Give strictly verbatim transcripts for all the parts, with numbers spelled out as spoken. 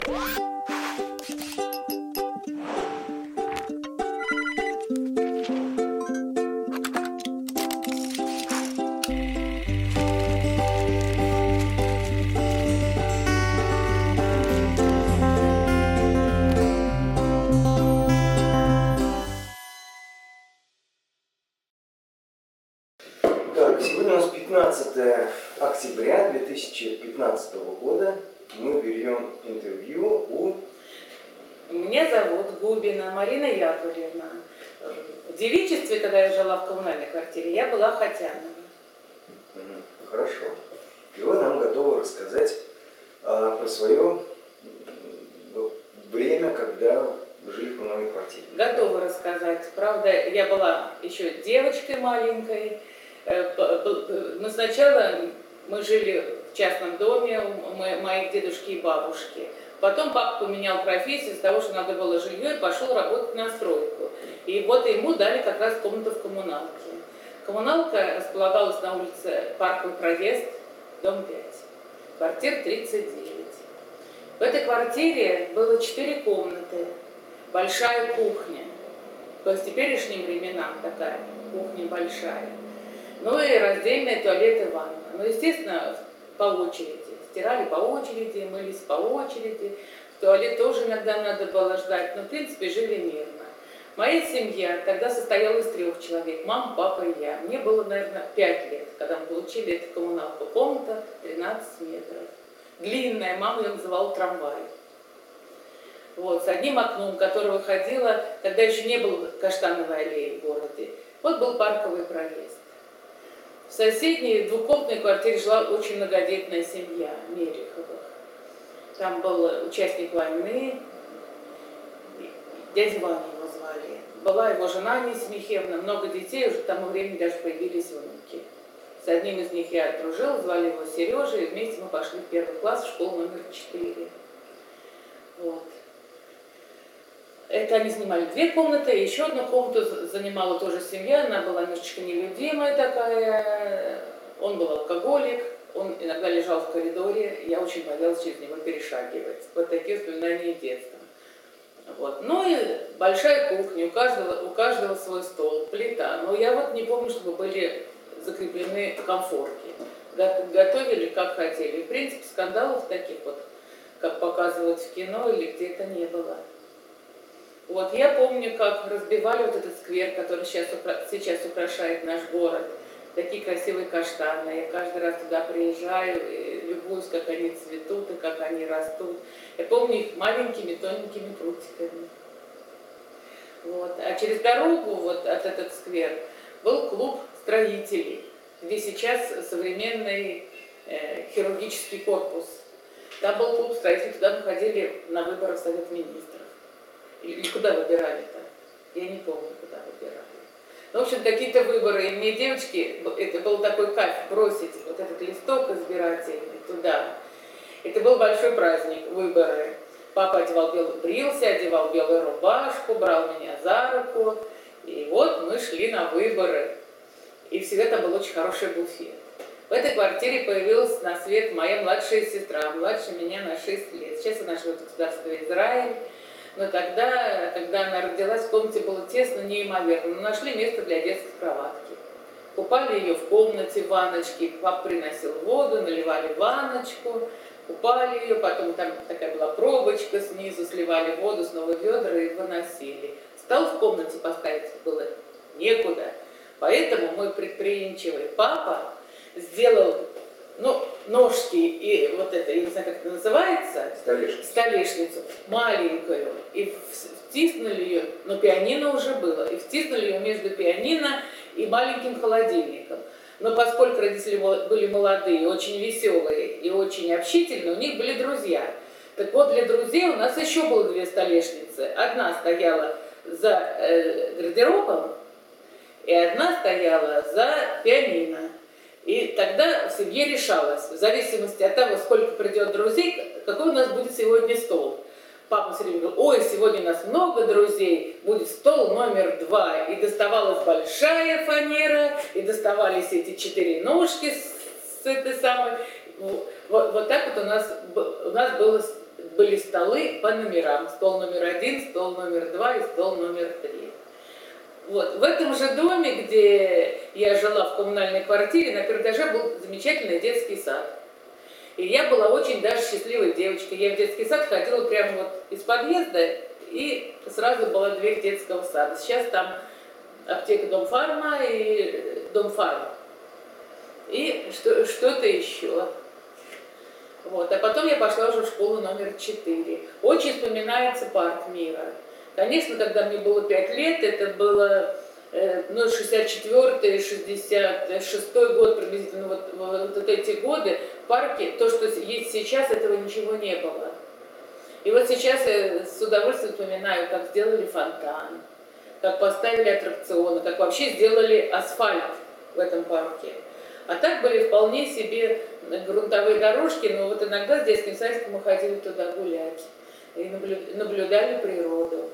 Сегодня у нас пятнадцатое октября две тысячи пятнадцатого года. Мы берем интервью у... Меня зовут Губина Марина Яковлевна. В девичестве, когда я жила в коммунальной квартире, я была Хотянова. Хорошо. И вы нам готовы рассказать а, про свое время, когда вы жили в коммунальной квартире. Готова рассказать. Правда, я была еще девочкой маленькой. Но сначала мы жили в частном доме у моих дедушки и бабушки. Потом папа поменял профессию из-за того, что надо было жилье, и пошел работать на стройку. И вот ему дали как раз комнату в коммуналке. Коммуналка располагалась на улице Парковый проезд, дом пять, квартира тридцать девять. В этой квартире было четыре комнаты, большая кухня. По теперешним временам такая кухня большая. Ну и раздельные туалет и ванна. Ну, естественно, по очереди. Стирали по очереди, мылись по очереди. В туалет тоже иногда надо было ждать. Но, в принципе, жили мирно. Моя семья тогда состояла из трех человек. Мама, папа и я. Мне было, наверное, пять лет, когда мы получили эту коммуналку. Комната тринадцать метров. Длинная, мама ее называла трамвай. Вот, с одним окном, которое выходило, тогда еще не было Каштановой аллеи в городе. Вот был Парковый проезд. В соседней двухкомнатной квартире жила очень многодетная семья Мереховых. Там был участник войны, дядя Ваня его звали. Была его жена Анисия Михайловна, много детей, уже к тому времени даже появились внуки. С одним из них я дружила, звали его Сережа, и вместе мы пошли в первый класс, в школу номер четыре. Вот. Это они снимали две комнаты, еще одну комнату занимала тоже семья, она была немножечко нелюдимая такая, он был алкоголик, он иногда лежал в коридоре, я очень боялась через него перешагивать. Вот такие воспоминания детства. Вот. Ну и большая кухня, у каждого, у каждого свой стол, плита, но я вот не помню, чтобы были закреплены комфорки. Готовили как хотели. В принципе, скандалов таких вот, как показывают в кино или где-то, не было. Вот, я помню, как разбивали вот этот сквер, который сейчас, сейчас украшает наш город. Такие красивые каштаны. Я каждый раз туда приезжаю и любуюсь, как они цветут и как они растут. Я помню их маленькими тоненькими прутиками. Вот. А через дорогу, вот от этот сквер, был клуб строителей, где сейчас современный э, хирургический корпус. Там был клуб строителей, туда мы ходили на выборы в Совет Министров. Или куда выбирали-то? Я не помню, куда выбирали. Ну, в общем, какие-то выборы. И мне, девочки, это был такой кайф бросить вот этот листок избирательный туда. Это был большой праздник, выборы. Папа одевал белый, брился, одевал белую рубашку, брал меня за руку. И вот мы шли на выборы. И всегда там был очень хороший буфет. В этой квартире появилась на свет моя младшая сестра, младше меня на шесть лет. Сейчас она живет в государстве Израиль. Но тогда, когда она родилась, в комнате было тесно, неимоверно. Но нашли место для детской кроватки. Купали ее в комнате, в ванночке. Папа приносил воду, наливали ванночку, купали ее. Потом там такая была пробочка снизу, сливали воду, снова ведра и выносили. Стол в комнате поставить было некуда. Поэтому мой предприимчивый папа сделал, ну, ножки и вот это, я не знаю, как это называется, столешницу, столешницу маленькую, и втиснули ее, но пианино уже было, и втиснули ее между пианино и маленьким холодильником. Но поскольку родители были молодые, очень веселые и очень общительные, у них были друзья. Так вот, для друзей у нас еще было две столешницы. Одна стояла за э, гардеробом, и одна стояла за пианино. И тогда в семье решалось, в зависимости от того, сколько придет друзей, какой у нас будет сегодня стол. Папа все время говорил: ой, сегодня у нас много друзей, будет стол номер два. И доставалась большая фанера, и доставались эти четыре ножки с, с этой самой. Вот, вот так вот у нас, у нас было были столы по номерам. Стол номер один, стол номер два и стол номер три. Вот. В этом же доме, где я жила в коммунальной квартире, на первом этаже был замечательный детский сад. И я была очень даже счастливой девочкой. Я в детский сад ходила прямо вот из подъезда, и сразу была дверь детского сада. Сейчас там аптека Дом Фарма и Дом Фарма. И что, что-то еще. Вот. А потом я пошла уже в школу номер четыре. Очень вспоминается парк Мира. Конечно, когда мне было пять лет, это было э, ну, шестьдесят четвёртый, шестьдесят шестой год приблизительно, вот, вот, вот эти годы, в парке, то, что есть сейчас, этого ничего не было. И вот сейчас я с удовольствием вспоминаю, как сделали фонтан, как поставили аттракционы, как вообще сделали асфальт в этом парке. А так были вполне себе грунтовые дорожки, но вот иногда с детским садиком мы ходили туда гулять и наблюдали природу.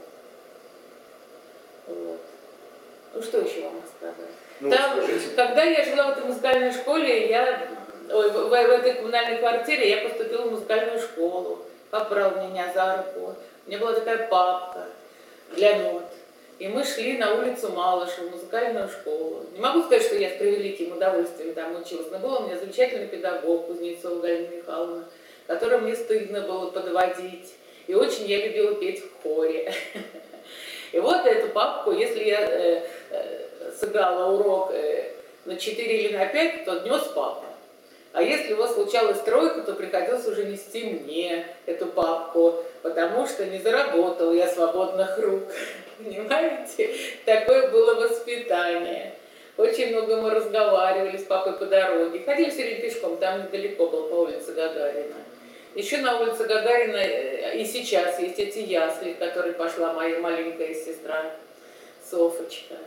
Вот. Ну что еще вам рассказать? Ну, Там, когда я жила в этой музыкальной школе, я, ой, в, в этой коммунальной квартире, я поступила в музыкальную школу. Папа брал меня за руку. У меня была такая папка для нот. И мы шли на улицу Малышева, в музыкальную школу. Не могу сказать, что я с превеликим удовольствием там училась, но был у меня замечательный педагог Кузнецова Галина Михайловна, которую мне стыдно было подводить. И очень я любила петь в хоре. И вот эту папку, если я э, э, сыграла урок э, на четыре или на пять, то нес папа. А если у вас случалась тройка, то приходилось уже нести мне эту папку, потому что не заработал я свободных рук. Понимаете? Такое было воспитание. Очень много мы разговаривали с папой по дороге. Ходили все время пешком, там недалеко было, по улице Гагарина. Еще на улице Гагарина и сейчас есть эти ясли, в которые пошла моя маленькая сестра Софочка.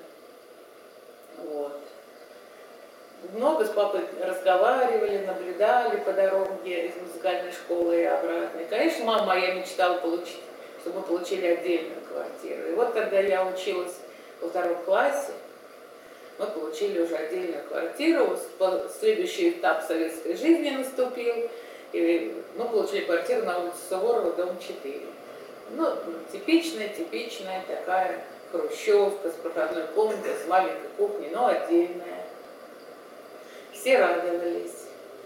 Вот. Много с папой разговаривали, наблюдали по дороге из музыкальной школы и обратно. И, конечно, мама моя мечтала получить, чтобы мы получили отдельную квартиру. И вот когда я училась во втором классе, мы получили уже отдельную квартиру. Следующий этап советской жизни наступил. И мы получили квартиру на улице Суворова, дом четыре. Ну, типичная, типичная такая хрущевка с проходной комнатой, с маленькой кухней, но отдельная. Все радовались.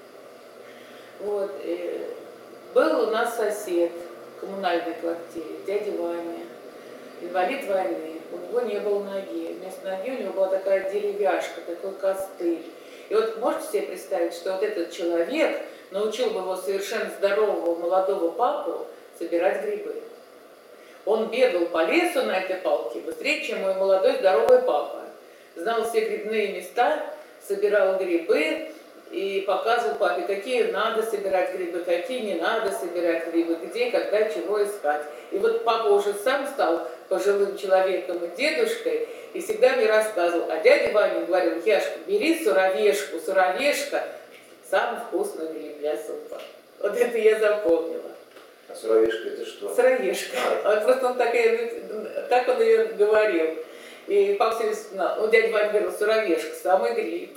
Вот. И был у нас сосед в коммунальной квартире, дядя Ваня, инвалид войны. У него не было ноги. Вместо ноги у него была такая деревяшка, такой костыль. И вот можете себе представить, что вот этот человек научил бы его совершенно здорового молодого папу собирать грибы. Он бегал по лесу на этой палке быстрее, чем мой молодой здоровый папа. Знал все грибные места, собирал грибы и показывал папе, какие надо собирать грибы, какие не надо собирать грибы, где, когда, чего искать. И вот папа уже сам стал пожилым человеком и дедушкой, и всегда мне рассказывал, а дядя Ваня говорил: Яшка, бери суровешку, суровешка, самый вкусный гриб для супа. Вот это я запомнила. А суровешка это что? Суровешка. Он просто он так, так он ее говорил. И папа все время вспоминал. Ну, дядя Ваня говорил: суровешка, самый гриб.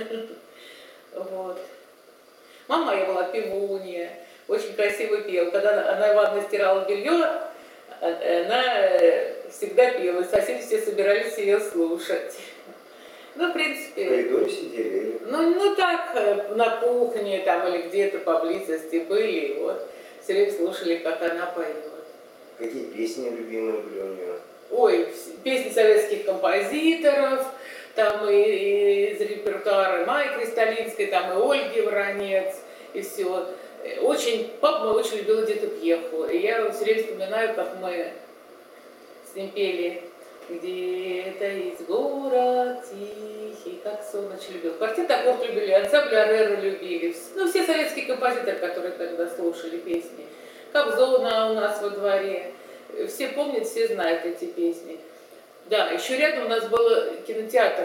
Вот. Мама моя была певунья, очень красиво пела. Когда она Ивановна стирала белье, она всегда пела, и соседи все собирались ее слушать. Ну, в принципе... В коридоре сидели? Ну, ну так, на кухне там или где-то поблизости были, и вот все время слушали, как она поет. Какие песни любимые были у нее? Ой, песни советских композиторов, там и, и из репертуара Майи Кристалинской, там и Ольги Воронец, и все. Очень, папа мой очень любил Эдиту Пьеху, и я все время вспоминаю, как мы с ним пели «Где-то есть город тихий», как сон очень любил. Квартет Аккорд любили, ансамбль Ареру любили, ну все советские композиторы, которые тогда слушали песни. Кобзона у нас во дворе. Все помнят, все знают эти песни. Да, еще рядом у нас был кинотеатр,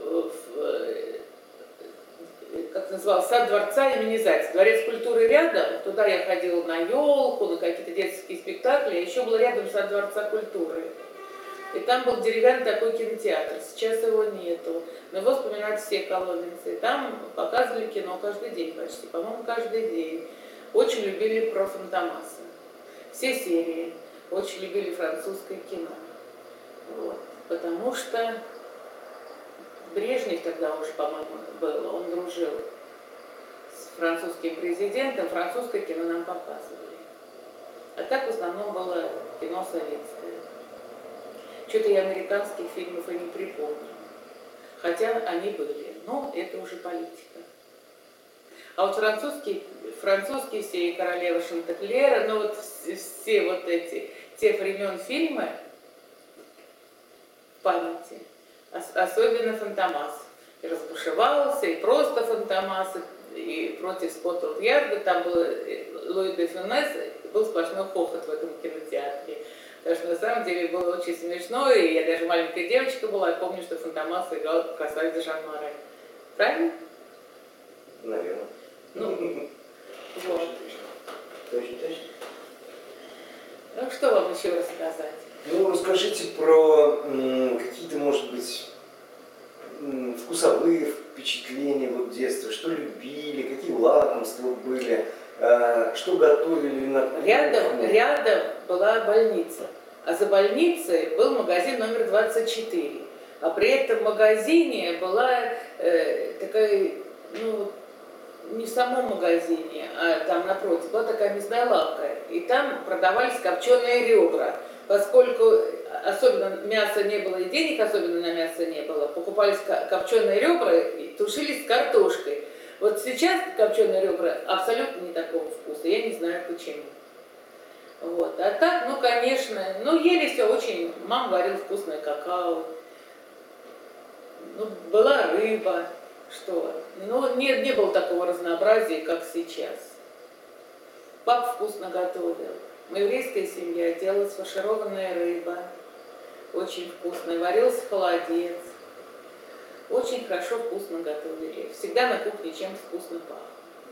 как назывался, сад дворца имени Зайцева. Дворец культуры рядом, туда я ходила на елку, на какие-то детские спектакли. А еще был рядом сад дворца культуры. И там был деревянный такой кинотеатр. Сейчас его нету. Но его вспоминают все коломенцы. Там показывали кино каждый день почти, по-моему, каждый день. Очень любили про Фантомаса. все серии. Очень любили французское кино. Вот. Потому что Брежнев тогда уже, по-моему, был, он дружил с французским президентом, французское кино нам показывали. А так в основном было кино советское. Что-то я американских фильмов и не припомню. Хотя они были, но это уже политика. А вот французские, французские все, и королева Шантеклера, ну вот все, все вот эти, те времен фильмы в памяти, ос, особенно Фантомас. И разбушевался, и просто Фантомас, и против Скотланд-Ярда, там был Луи де Фюнес, был сплошной хохот в этом кинотеатре. Потому что на самом деле было очень смешно, и я даже маленькая девочка была, я помню, что Фантомас играл красавицу Жан Море. Правильно? Наверное. Ну, вот. Точно, точно. Ну, что вам еще рассказать? Ну, расскажите про какие-то, может быть, вкусовые впечатления вот детства, что любили, какие лакомства были, что готовили на кухне. Рядом, рядом была больница, а за больницей был магазин номер двадцать четыре. А при этом в магазине была э, такая, ну, не в самом магазине, а там напротив, была такая мясная лавка. И там продавались копченые ребра. Поскольку особенно мяса не было и денег особенно на мясо не было, покупались копченые ребра и тушились с картошкой. Вот сейчас копченые ребра абсолютно не такого вкуса, я не знаю почему. Вот. А так, ну, конечно, ну, ели все очень, мама варила вкусное какао, ну, была рыба, что, но не, не было такого разнообразия, как сейчас. Папа вкусно готовил. Еврейская семья, делалась фаршированная рыба, очень вкусная, варился холодец. Очень хорошо, вкусно готовили. Всегда на кухне чем-то вкусно пахло.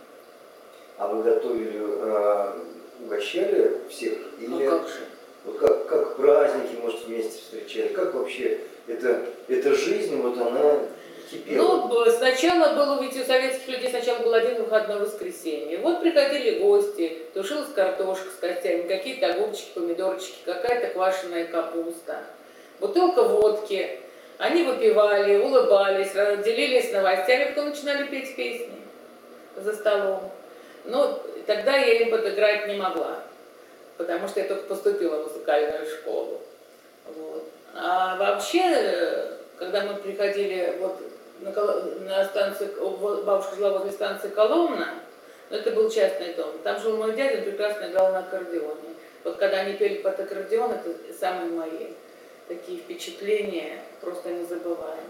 А вы готовили, э, угощали всех? Или ну как же? Вот как, как праздники, может, вместе встречали? Как вообще это, эта жизнь, вот она кипела? Ну, сначала было, ведь у советских людей сначала был один выходной воскресенье. Вот приходили гости, тушилась картошка с костями, какие-то огурчики, помидорчики, какая-то квашеная капуста, бутылка водки. Они выпивали, улыбались, делились новостями, потом начинали петь песни за столом. Но тогда я им подыграть не могла, потому что я только поступила в музыкальную школу. Вот. А вообще, когда мы приходили вот на, на станцию, бабушка жила возле станции Коломна, но это был частный дом, там жил мой дядя, он прекрасно играл на аккордеоне. Вот когда они пели под аккордеон, это самые мои такие впечатления просто незабываемые.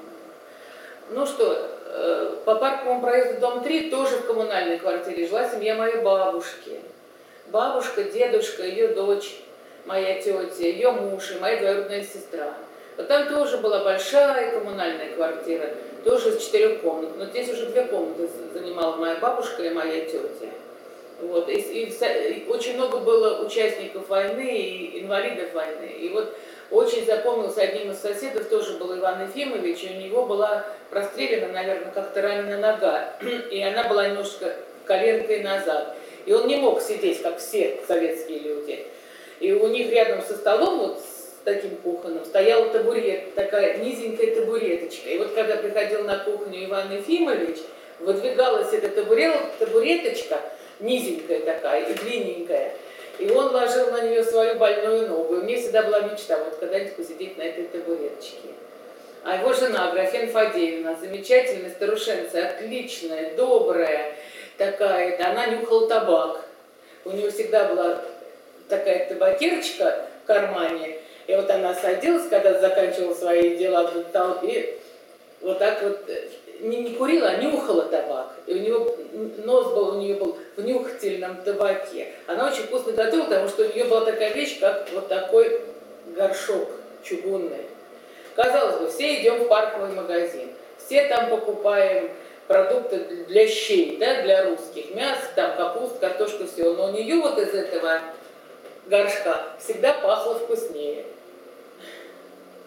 Ну что, по Парковому проезду, дом три, тоже в коммунальной квартире жила семья моей бабушки. Бабушка, дедушка, ее дочь, моя тетя, ее муж и моя двоюродная сестра. Вот там тоже была большая коммунальная квартира, тоже из четырех комнат. Но здесь уже две комнаты занимала моя бабушка и моя тетя. Вот. И, и, и очень много было участников войны и инвалидов войны. И вот очень запомнился одним из соседов, тоже был Иван Ефимович, и у него была прострелена, наверное, как-то ранена нога, и она была немножко коленкой назад. И он не мог сидеть, как все советские люди. И у них рядом со столом, вот с таким кухонным, стояла табурет, такая низенькая табуреточка. И вот когда приходил на кухню Иван Ефимович, выдвигалась эта табурет, табуреточка, низенькая такая и длинненькая. И он ложил на нее свою больную ногу. И мне всегда была мечта, вот когда-нибудь посидеть на этой табуреточке. А его жена, Аграфена Фадеевна, замечательная старушенция, отличная, добрая такая, она нюхала табак. У нее всегда была такая табакерочка в кармане. И вот она садилась, когда заканчивала свои дела в толпе, вот так вот не, не курила, а нюхала табак. И у нее нос был, у нее был в нюхательном табаке. Она очень вкусно готовила, потому что у нее была такая вещь, как вот такой горшок чугунный. Казалось бы, все идем в парковый магазин, все там покупаем продукты для щей, да, для русских, мясо, там капуста, картошка, все. Но у нее вот из этого горшка всегда пахло вкуснее.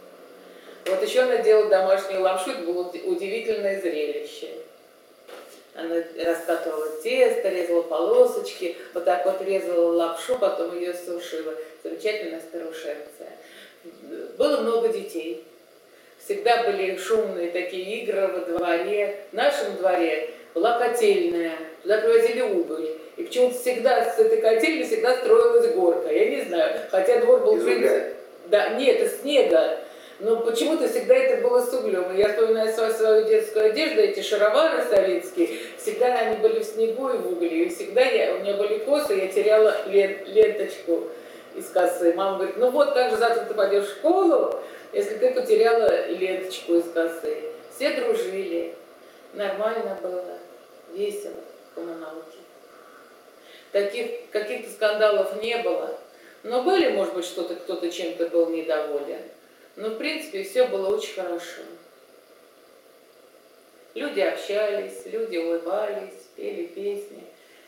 Вот еще она делала домашнюю лапшу, это было удивительное зрелище. Она раскатывала тесто, резала полосочки, вот так вот резала лапшу, потом ее сушила. Замечательная старушенция. Было много детей. Всегда были шумные такие игры во дворе. В нашем дворе была котельная, туда привозили уголь. И почему-то всегда с этой котельной всегда строилась горка. Я не знаю, хотя двор был... Из угля? Да, нет, из снега. Но почему-то всегда это было с углем. И я вспоминаю свою, свою детскую одежду, эти шаровары советские. Всегда они были в снегу и в угле. И всегда я, у меня были косы, я теряла лен, ленточку из косы. Мама говорит, ну вот как же завтра ты пойдешь в школу, если ты потеряла ленточку из косы. Все дружили. Нормально было. Весело в коммуналке. Таких каких-то скандалов не было. Но были, может быть, что-то, кто-то чем-то был недоволен. Но, в принципе, все было очень хорошо. Люди общались, люди улыбались, пели песни.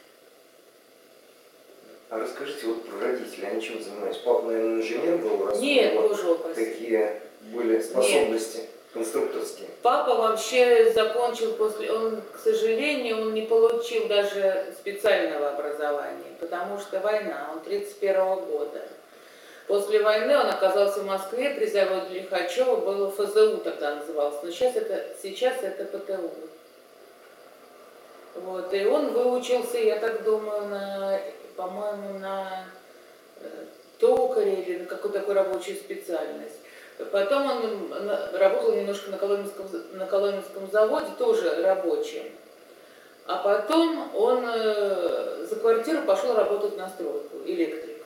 А расскажите вот про родителей, они чем занимались? Папа, наверное, инженер был, раз Нет, у него боже упаси. такие были способности Нет. конструкторские. Папа вообще закончил после... Он, к сожалению, он не получил даже специального образования, потому что война, он тридцать первого года. После войны он оказался в Москве, при заводе Лихачева, было эф зэ у тогда назывался, но сейчас это, сейчас это пэ тэ у. Вот, и он выучился, я так думаю, на, по-моему, на токаря или на какую-то такую рабочую специальность. Потом он работал немножко на Коломенском, на Коломенском заводе, тоже рабочим. А потом он за квартиру пошел работать на стройку, электриком.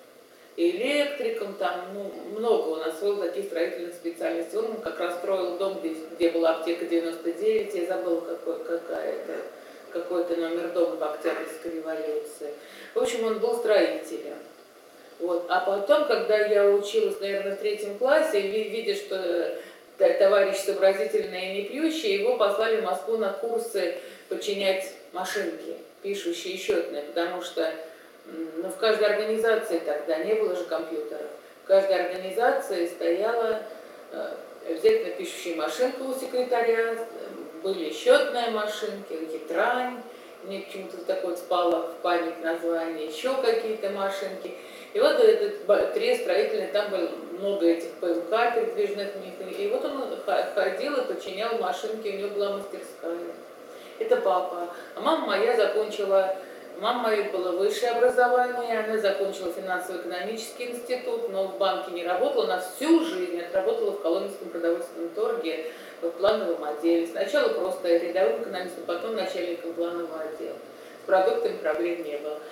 Электриком, там, ну, много у нас было таких строительных специальностей. Он как раз строил дом, где, где была аптека девяносто девять, я забыла, какой, какая-то, какой-то номер дома в Октябрьской революции. В общем, он был строителем. Вот. А потом, когда я училась, наверное, в третьем классе, видя, что товарищ сообразительный и не пьющий, его послали в Москву на курсы починять машинки, пишущие и счетные, потому что ну, в каждой организации тогда не было же компьютеров. В каждой организации стояла э, обязательно пишущая машинка у секретаря, были счетные машинки, гитрань, мне почему-то такое вот спало в память название, еще какие-то машинки. И вот этот трест строительный, там было много этих пэ эм ка, передвижных механиков. И вот он ходил и починял машинки, у него была мастерская. Это папа. А мама моя закончила, мама моя было высшее образование, она закончила финансово-экономический институт, но в банке не работала, она всю жизнь отработала в Коломенском продовольственном торге в плановом отделе. Сначала просто рядовым экономистом, потом начальником планового отдела. С продуктами проблем не было.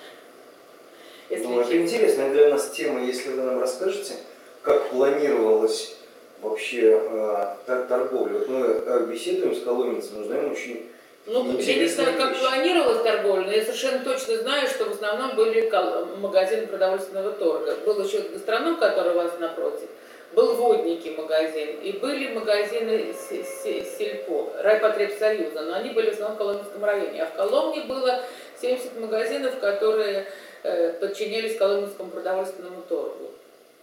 Если ну, это интересная для нас тема, если вы нам расскажете, как планировалась вообще э, торговля. Вот мы э, беседуем с коломенцем, мы знаем очень Ну, я не знаю, как планировалась торговля, но я совершенно точно знаю, что в основном были магазины продовольственного торга. Был еще гастроном, который у вас напротив, был Водники магазин, и были магазины сельпо, райпотребсоюза, но они были в основном в Коломенском районе. А в Коломне было семьдесят магазинов, которые э, подчинялись Коломенскому продовольственному торгу.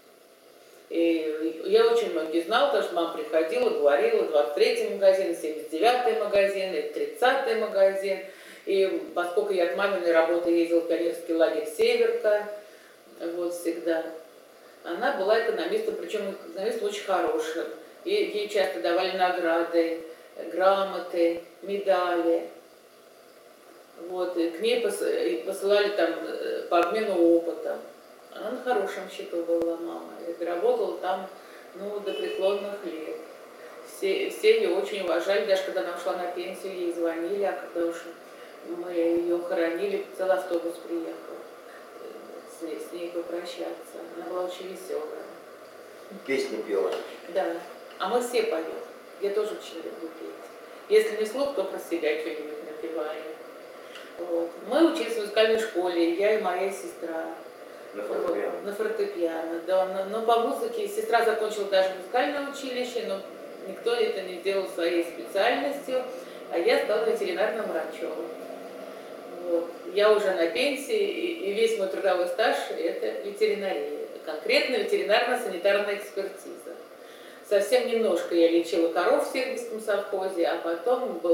И я очень многие знала, потому что мама приходила, говорила, двадцать третий магазин, семьдесят девятый магазин, и тридцатый магазин. И поскольку я от маминой работы ездила в пионерский лагерь «Северка», вот всегда, она была экономистом, причем экономистом очень хорошим. И ей часто давали награды, грамоты, медали. Вот, и к ней посылали там по обмену опытом. Она на хорошем счету была, мама. И работала там, ну, до преклонных лет. Все, все ее очень уважали, даже когда она ушла на пенсию, ей звонили, а когда уж мы ее хоронили, целый автобус приехал с ней, с ней попрощаться. Она была очень веселая. Песни пела? Да. А мы все поем. Я тоже очень люблю петь. Если не слух, то про себя что-нибудь напеваем. Вот. Мы учились в музыкальной школе, я и моя сестра. На фортепиано? На фортепиано, да. Но, но по музыке сестра закончила даже музыкальное училище, но никто это не сделал своей специальностью, а я стала ветеринарным врачом. Вот. Я уже на пенсии, и, и весь мой трудовой стаж – это ветеринария, конкретно ветеринарно-санитарная экспертиза. Совсем немножко я лечила коров в Сергиевском совхозе, а потом был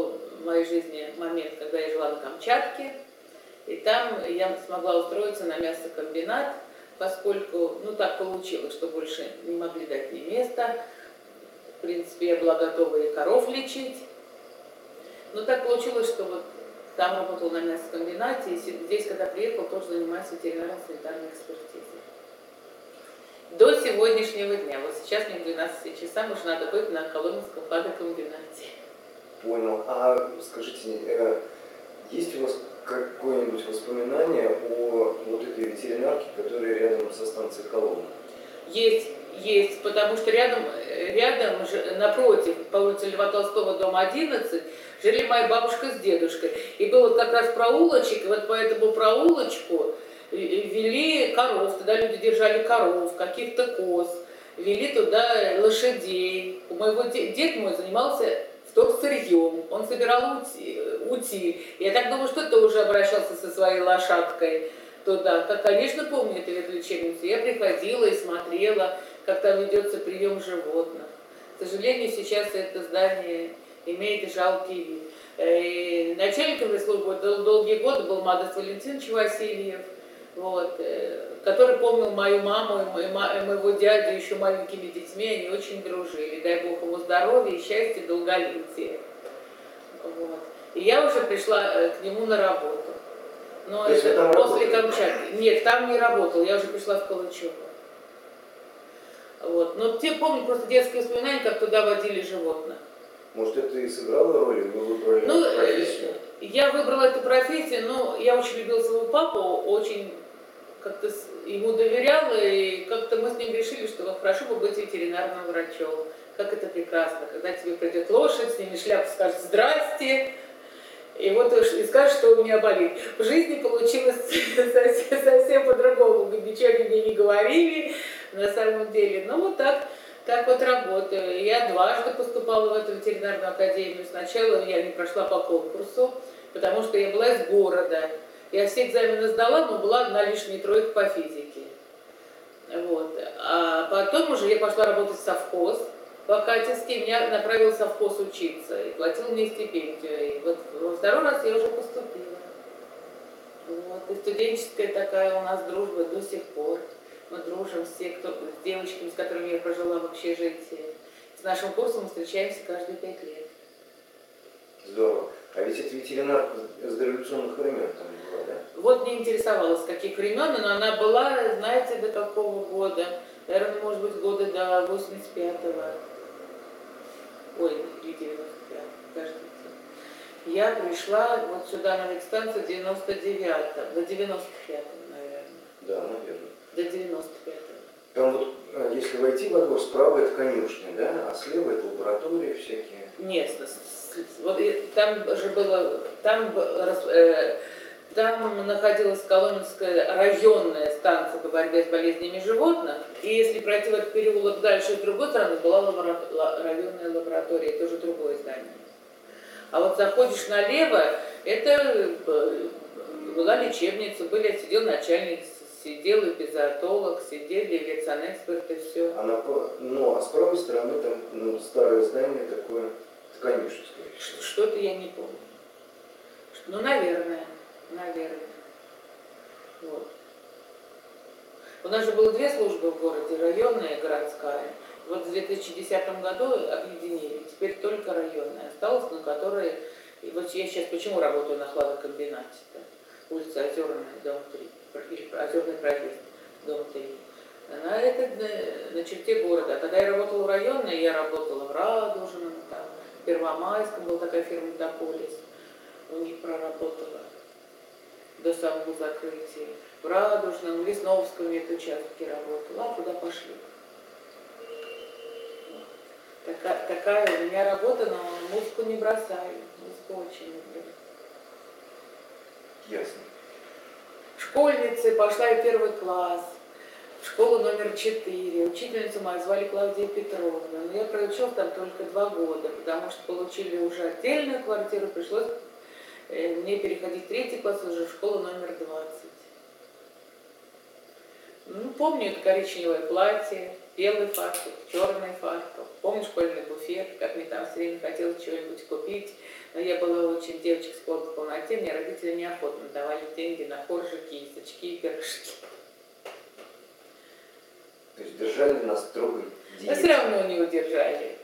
в моей жизни момент, когда я жила на Камчатке, и там я смогла устроиться на мясокомбинат, поскольку, ну, так получилось, что больше не могли дать мне место. В принципе, я была готова и коров лечить. Но так получилось, что вот там работала на мясокомбинате, и здесь, когда приехал, тоже занимаюсь ветеринарно-санитарной экспертизой. До сегодняшнего дня. Вот сейчас мне к двенадцати часам уже надо быть на Коломенском хладокомбинате. Понял. А скажите, есть у вас какое-нибудь воспоминание о вот этой ветеринарке, которая рядом со станцией Коломна? Есть, есть, потому что рядом, рядом, напротив, по улице Льва Толстого, дом одиннадцать, жили моя бабушка с дедушкой. И был вот как раз проулочек, и вот по этому проулочку вели коров, тогда люди держали коров, каких-то коз, вели туда лошадей. У моего дед, дед мой занимался вторсырьем, он собирал утиль. Я так думаю, что тоже обращался со своей лошадкой туда. Как, конечно, помню эту ветлечебницу. Я приходила и смотрела, как там ведется прием животных. К сожалению, сейчас это здание имеет жалкий вид. И начальником службы дол долгие годы был Мадас Валентинович Васильев, вот, который помнил мою маму и моего дядю еще маленькими детьми, они очень дружили. Дай Бог ему здоровья, счастья, долголетия. Вот. И я уже пришла к нему на работу. Но это это после Камчатки. Нет, там не работал, я уже пришла в Калачево. Вот. Но те помню просто детские воспоминания, как туда водили животных. Может, это и сыграло роль, вы выбрали ну, профессию? Я выбрала эту профессию, но я очень любила своего папу, очень как-то ему доверяла, и как-то мы с ним решили, что хорошо бы быть ветеринарным врачом. Как это прекрасно, когда тебе придет лошадь, снимешь шляпу, скажет «здрасте», и вот и скажешь, что у меня болит. В жизни получилось совсем, совсем по-другому, ничего мне не говорили на самом деле. Ну вот так, так вот работаю. Я дважды поступала в эту ветеринарную академию. Сначала я не прошла по конкурсу, потому что я была из города. Я все экзамены сдала, но была одна лишняя тройка по физике. Вот. А потом уже я пошла работать в совхоз. Покатевский меня направил в совхоз учиться и платил мне стипендию. И вот во второй раз я уже поступила. Вот. И студенческая такая у нас дружба до сих пор. Мы дружим все, кто, с девочками, с которыми я прожила в общежитии. С нашим курсом мы встречаемся каждые пять лет. Здорово. А ведь это ветеринарка с дореволюционных времен там была, да? Вот не интересовалась, с каких времен, но она была, знаете, до какого года? Наверное, может быть, года до восемьдесят пятого. Ой, девяносто пятого, кажется. Я пришла вот сюда на ветстанцию в девяносто девятом, до девяносто пятого, наверное. Да, наверное. До девяносто пятого. Там вот, если войти во двор, справа это конюшня, да? А слева это лаборатории всякие. Нет, вот там же было, там, э, там находилась Коломенская районная станция по борьбе с болезнями животных, и если пройти в этот переулок дальше, с другой стороны была лабора, районная лаборатория, тоже другое здание. А вот заходишь налево, это была лечебница, были, сидел начальник, сидел эпизоотолог, сидели ветсанэксперты, все. А, на, ну, а с правой стороны там ну, старое здание такое, конюшенское. Что-то я не помню. Ну, наверное, наверное. Вот. У нас же было две службы в городе, районная и городская. Вот в две тысячи десятом году объединили, теперь только районная осталась, на которой... И вот я сейчас почему работаю на хладокомбинате-то? Улица Озерная, дом три, или Озерный проезд, дом три. Она это на, на черте города. А когда я работала в районной, я работала в Радужном, там, в Первомайском, была такая фирма Метаполис, у них проработала до самого закрытия. В Радужном, в Лесновском медучастке работала, а куда пошли? Такая, такая у меня работа, но музыку не бросаю, музыку очень люблю. Ясно. Школьницей пошла я в первый класс, в школу номер четыре. Учительницу мою звали Клавдия Петровна, но я проучилась там только два года, потому что получили уже отдельную квартиру, пришлось мне переходить в третий класс уже в школу номер двадцать. Ну, помню это коричневое платье, белый фартук, черный фартук. Помню школьный буфет, как мне там все время хотелось чего-нибудь купить. Но я была очень девочка с плотой в полноте, мне родители неохотно давали деньги на коржики, яички и пирожки. То есть держали нас строгой диете. Но все равно не удержали.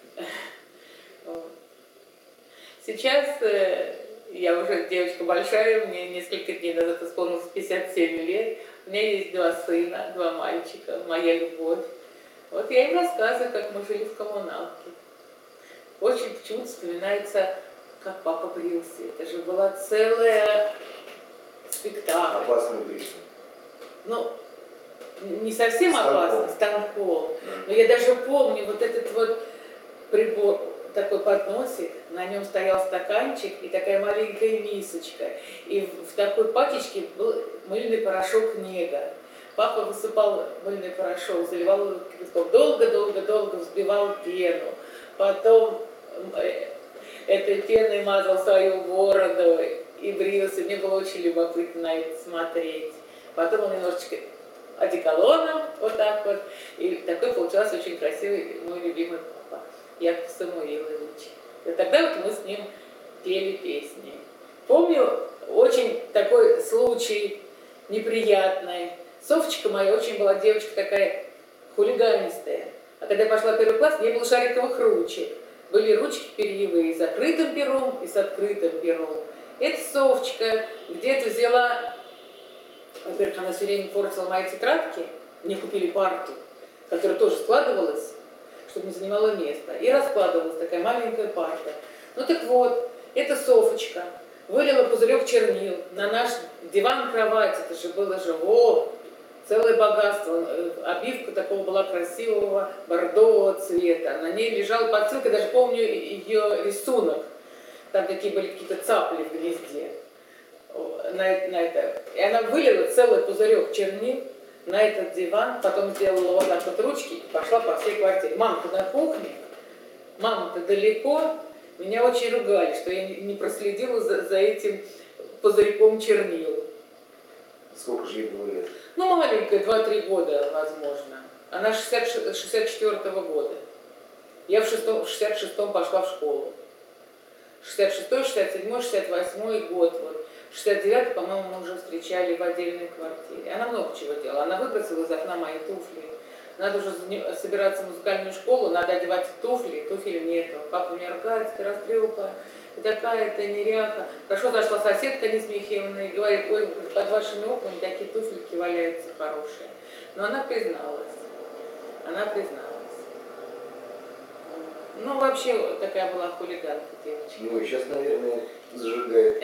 Сейчас э, я уже девочка большая, мне несколько дней назад исполнилось пятьдесят семь лет. У меня есть два сына, два мальчика, моя любовь. Вот я им рассказываю, как мы жили в коммуналке. Очень почему-то вспоминается, как папа брился. Это же была целая спектакль. Опасный бриться. Ну, не совсем станком. Опасно, станком. Но я даже помню вот этот вот прибор, такой подносик, на нем стоял стаканчик и такая маленькая мисочка. И в такой пачечке был мыльный порошок Нега. Папа высыпал мыльный порошок, заливал его кипятком, долго-долго-долго взбивал пену. Потом этой пеной мазал свою бороду и брился. Мне было очень любопытно на это смотреть. Потом он немножечко одеколоном, вот так вот. И такой получался очень красивый мой любимый папа, Яков Самуилович. И тогда вот мы с ним пели песни. Помню очень такой случай неприятный. Софочка моя очень была девочка такая хулиганистая. А когда я пошла в первый класс, не было шариковых ручек. Были ручки перьевые с закрытым пером и с открытым пером. Эта Софочка где-то взяла... Во-первых, она все время портила мои тетрадки. Мне купили парту, которая тоже складывалась, чтобы не занимала место. И раскладывалась такая маленькая парта. Ну так вот, эта Софочка вылила пузырек чернил на наш диван-кровать. Это же было же, о, целое богатство. Обивка такого была красивого бордового цвета. На ней лежала подстилка, даже помню ее рисунок. Там такие были какие-то цапли в гнезде. На, на это. И она вылила целый пузырек чернил на этот диван, потом сделала вот так вот ручки и пошла по всей квартире. Мама-то на кухне, мама-то далеко. Меня очень ругали, что я не проследила за, за этим пузырьком чернил. Сколько же ей было лет? Ну, маленькая, два-три года, возможно. Она шестьдесят четвёртого года. Я в шестьдесят шестом пошла в школу. шестьдесят шестой, шестьдесят седьмой, шестьдесят восьмой год. Вот. шестьдесят девятый, по-моему, мы уже встречали в отдельной квартире. Она много чего делала. Она выбросила из окна мои туфли. Надо уже собираться в музыкальную школу, надо одевать туфли, туфель нету. Папа меня ругает, ты растрепа, ты такая-то неряха. Хорошо зашла соседка Несмехевна и говорит, ой, под вашими окнами такие туфельки валяются хорошие. Но она призналась. Она призналась. Ну, вообще, такая была хулиганка девочка. Ну, и сейчас, наверное, зажигает.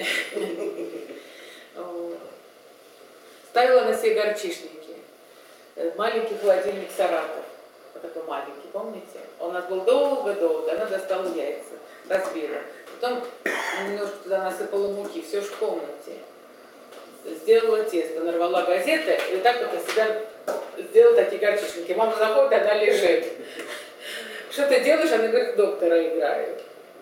Ставила на все горчишники. Маленький холодильник Саратов. Вот такой маленький, помните? Он у нас был долго-долго. Она достала яйца, разбила. Потом немножко туда насыпала муки, все в комнате. Сделала тесто, нарвала газеты, и так вот я себя сделала такие горчишники. Мама заходит, она лежит. Что ты делаешь? Она говорит, доктора играю.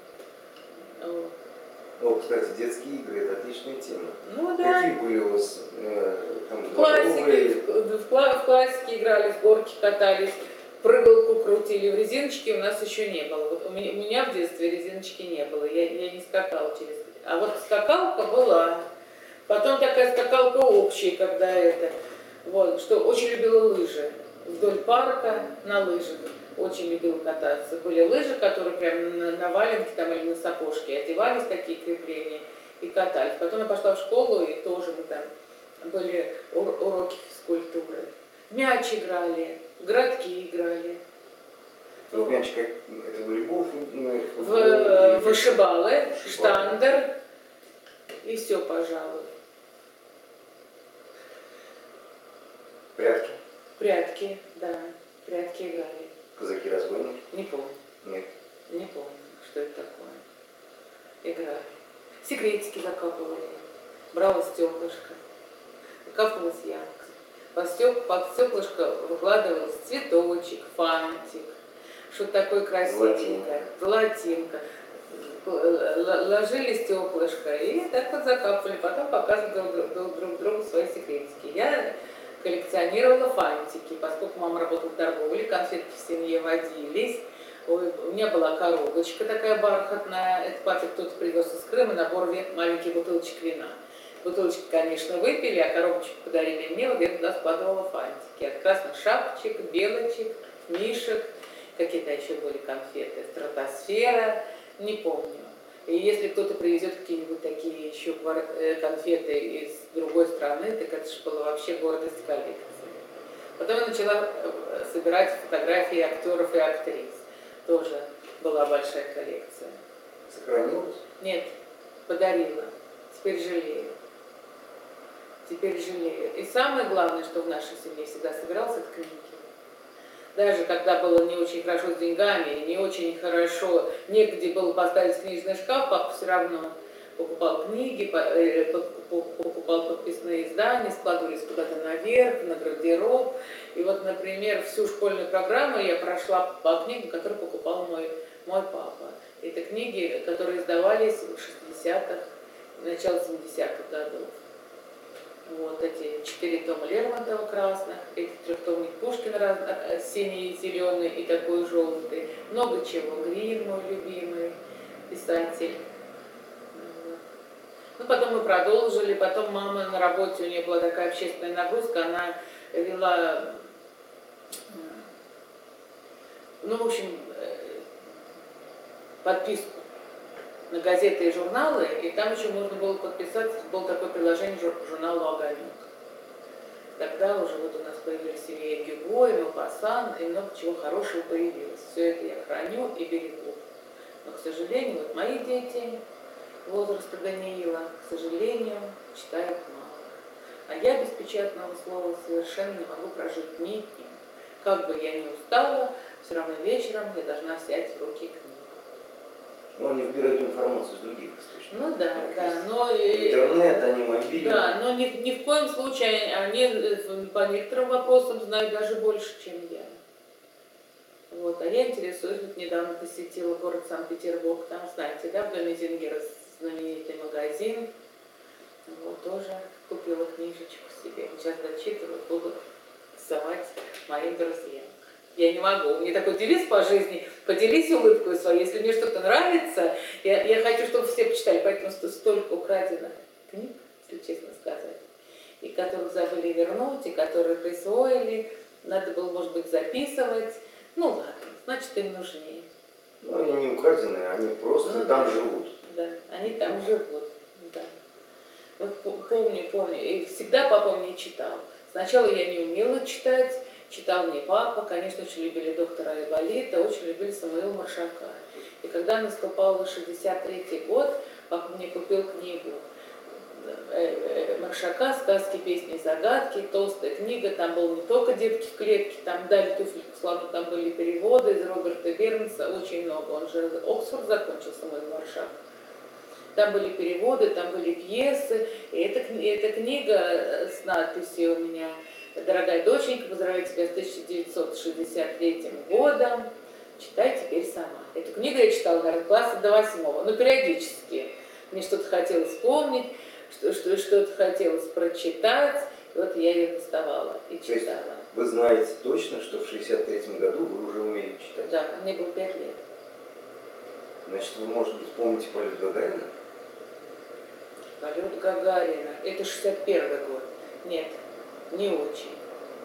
Ну, кстати, детские игры – это отличная тема. Ну да. Какие были у вас э, там, в, классике, в, в, в классике играли, в горки катались, прыгалку крутили. В резиночке у нас еще не было. Вот у, меня, у меня в детстве резиночки не было. Я, я не скакала через... А вот скакалка была. Потом такая скакалка общая, когда это... Вот, что очень любила лыжи. Вдоль парка на лыжах. Очень любила кататься. Были лыжи, которые прям на, на валенке там, или на сапожке одевались, такие крепления, и катались. Потом я пошла в школу, и тоже мы там были ур уроки физкультуры. Мяч играли, городки играли. Ну, мяч как это волейбол? В, вышибалы, штандер, и все, пожалуй. Прятки? Прятки, да, прятки играли. Казаки-разбойники? Не помню. Нет. Не помню, что это такое. Играли. Секретики закапывали. Брала стеклышко. Закапывалась ямка. Под, стек, под стеклышко выкладывался цветочек, фантик. Что-то такое красивенькое. Золотинка. Ложили стеклышко и так вот закапывали. Потом показывали друг, друг, друг другу свои секретики. Я коллекционировала фантики, поскольку мама работала в торговле, конфетки в семье водились. Ой, у меня была коробочка такая бархатная, это папе кто-то привез из Крыма, набор маленьких бутылочек вина. Бутылочки, конечно, выпили, а коробочку подарили мне, вот я туда складывала фантики. От красных шапочек, белочек, мишек, какие-то еще были конфеты, стратосфера, не помню. И если кто-то привезет какие-нибудь такие еще конфеты из другой страны, так это же была вообще гордость коллекции. Потом я начала собирать фотографии актеров и актрис. Тоже была большая коллекция. Сохранилась? Нет, подарила. Теперь жалею. Теперь жалею. И самое главное, что в нашей семье всегда собирался, это книги. Даже когда было не очень хорошо с деньгами, не очень хорошо, негде было поставить книжный шкаф, папа все равно покупал книги, покупал подписные издания, складывались куда-то наверх, на гардероб. И вот, например, всю школьную программу я прошла по книгам, которые покупал мой, мой папа. Это книги, которые издавались в шестидесятых, начало семидесятых годов. Вот эти четыре тома Лермонтова красных, эти трехтомник Пушкина синий и зеленый и такой желтый. Много чего. Грин, мой любимый писатель. Ну, потом мы продолжили, потом мама на работе, у нее была такая общественная нагрузка, она вела, ну, в общем, подписку на газеты и журналы, и там еще можно было подписаться, было такое приложение журнала «Огонек». Тогда уже вот у нас появились и Гюго, и Мопассан, и много чего хорошего появилось. Все это я храню и берегу. Но, к сожалению, вот мои дети возраста Даниила, к сожалению, читают мало. А я без печатного слова совершенно не могу прожить ни днем. Как бы я ни устала, все равно вечером я должна взять в руки книгу. Ну, они выбирают информацию из других источников. Ну да, да. Но, интернет, они мобильные. Да, но ни, ни в коем случае они по некоторым вопросам знают даже больше, чем я. Вот, а я интересуюсь, вот недавно посетила город Санкт-Петербург, там, знаете, да, в доме Зингера знаменитый магазин. Вот, тоже купила книжечку себе. Сейчас дочитываю, буду рисовать моим друзьям. Я не могу. У меня такой девиз по жизни: поделись улыбкой своей. Если мне что-то нравится, я, я хочу, чтобы все почитали. Поэтому столько украденных книг, если честно сказать, и которых забыли вернуть, и которые присвоили. Надо было, может быть, записывать. Ну ладно, значит, им нужнее. Ну, они не украденные, они просто ну, там да. живут. Да, они там живут, да. Вот помню, помню. И всегда папа мне читал. Сначала я не умела читать, читал мне папа. Конечно, очень любили доктора Айболита, очень любили Самуила Маршака. И когда наступал шестьдесят третий год, папа мне купил книгу Маршака «Сказки, песни, загадки», толстая книга, там был не только «Детки в клетке», там «Дали туфли к слону», там были переводы из Роберта Бернса, очень много, он же Оксфорд закончил, Самуил Маршак. Там были переводы, там были пьесы, и эта, эта книга с надписью у меня: «Дорогая доченька, поздравляю тебя с тысяча девятьсот шестьдесят третьим годом, читай теперь сама». Эту книгу я читала, наверное, класса до восьмого, но периодически мне что-то хотелось вспомнить, что, что, что-то хотелось прочитать, и вот я ее доставала и читала. Вы знаете точно, что в шестьдесят третьем году вы уже умели читать? Да, мне было пять лет. Значит, вы, может быть, помните полет Гагарина? Полет Гагарина. Это шестьдесят первый год. Нет, не очень.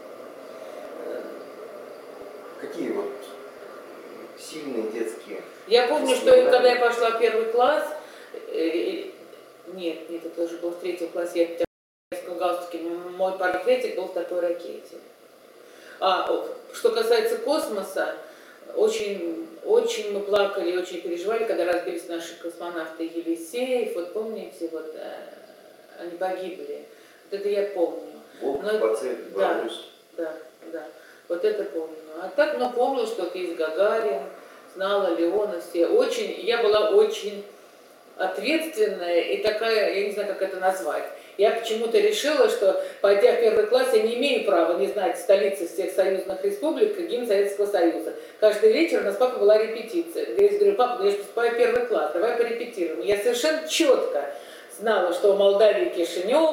Какие вот сильные детские... Я помню, что я, когда я пошла в первый класс, э, нет, нет, это уже был в третьем классе, я в галстуке, мой портретик был в такой ракете. А что касается космоса, очень, очень мы плакали, очень переживали, когда разбились наши космонавты Елисеев, вот помните, вот они погибли. Вот это я помню. Волк, Бацель, да, да, да, вот это помню. А так, ну, помню, что есть Гагарин, знала Леона, все. Очень, я была очень ответственная и такая, я не знаю, как это назвать. Я почему-то решила, что, пойдя в первый класс, я не имею права не знать столицы всех союзных республик, гимн Советского Союза. Каждый вечер у нас папа была репетиция. Я говорю: папа, я же поступаю в первый класс, давай порепетируем. Я совершенно четко знала, что у Молдавии Кишинев,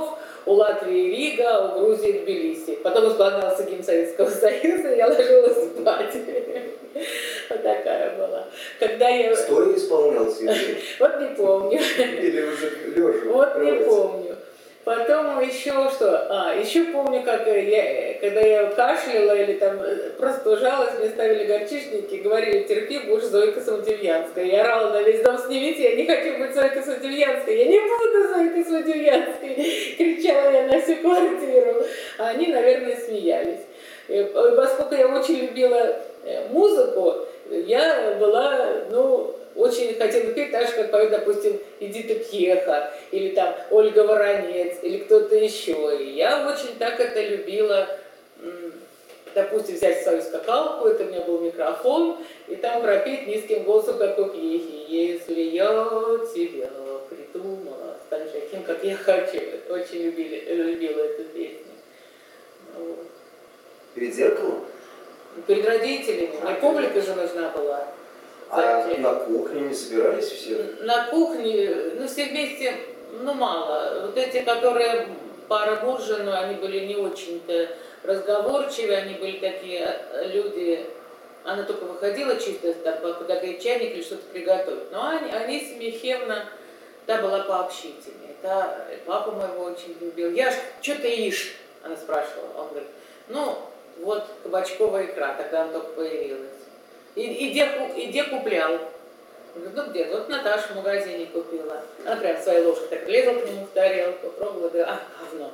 у Латвии Рига, а у Грузии Тбилиси. Потом исполнялся гимн Советского Союза, и я ложилась спать. Вот такая была. Когда я... Стоя исполнялся? Вот не помню. Или уже лежа? Вот не помню. Потом еще что? А, еще помню, как я, когда я кашляла или там простужалась, мне ставили горчичники и говорили: терпи, будешь Зойка Самотемьянская. Я орала на весь дом: снимите, я не хочу быть Зойкой Самотемьянской, я не буду Зойкой Самотемьянской. Кричала я на всю квартиру. А они, наверное, смеялись. И поскольку я очень любила музыку, я была, ну, очень хотела петь так же, как поет, допустим, Эдита Пьеха, или там Ольга Воронец, или кто-то еще. И я очень так это любила, допустим, взять свою скакалку, это у меня был микрофон, и там пропеть низким голосом, как у Пьехи: если я тебя придумала, станешь таким, как я хочу. Очень любили, любила эту песню. Вот. Перед зеркалом? Перед родителями. Мне публика же нужна была. А на кухне не собирались все? На кухне, ну, все вместе, ну, мало. Вот эти, которые пара муж с женой, они были не очень-то разговорчивые, они были такие люди, она только выходила чисто там, подогреть чайник или что-то приготовить. Но они, они с Михевна, та была пообщительнее, та папа моего очень любил. Я ж, что ты ешь? Она спрашивала. Он говорит: ну, вот кабачковая икра, тогда она только появилась. И, и, где, и где куплял? Говорит: ну где? Вот Наташа в магазине купила. Она прям своей ложкой так лезла к нему в тарелку, пробовала, говорит: а, говно.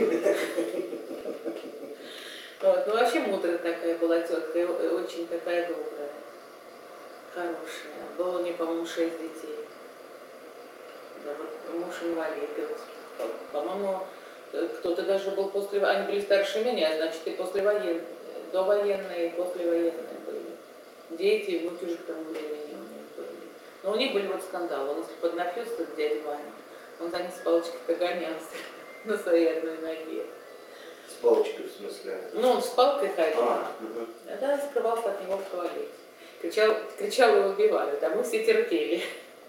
Вот. Ну вообще мудрая такая была тетка, очень такая добрая, хорошая. Было у нее, по-моему, шесть детей. Да, вот муж инвалид. По-моему, кто-то даже был после... Они были старше меня, значит, и послевоенные, довоенные, и послевоенные были. Дети и внуки уже к тому времени у них были. Но у них были вот скандалы. Он, если поднапьется к дяде Ване, он за ним с палочкой-то гонялся на своей одной ноге. С палочкой, в смысле? Ну, он с палкой ходил. А, угу. Да, скрывался от него в туалете. Кричал, кричал и убивали, да, мы все терпели.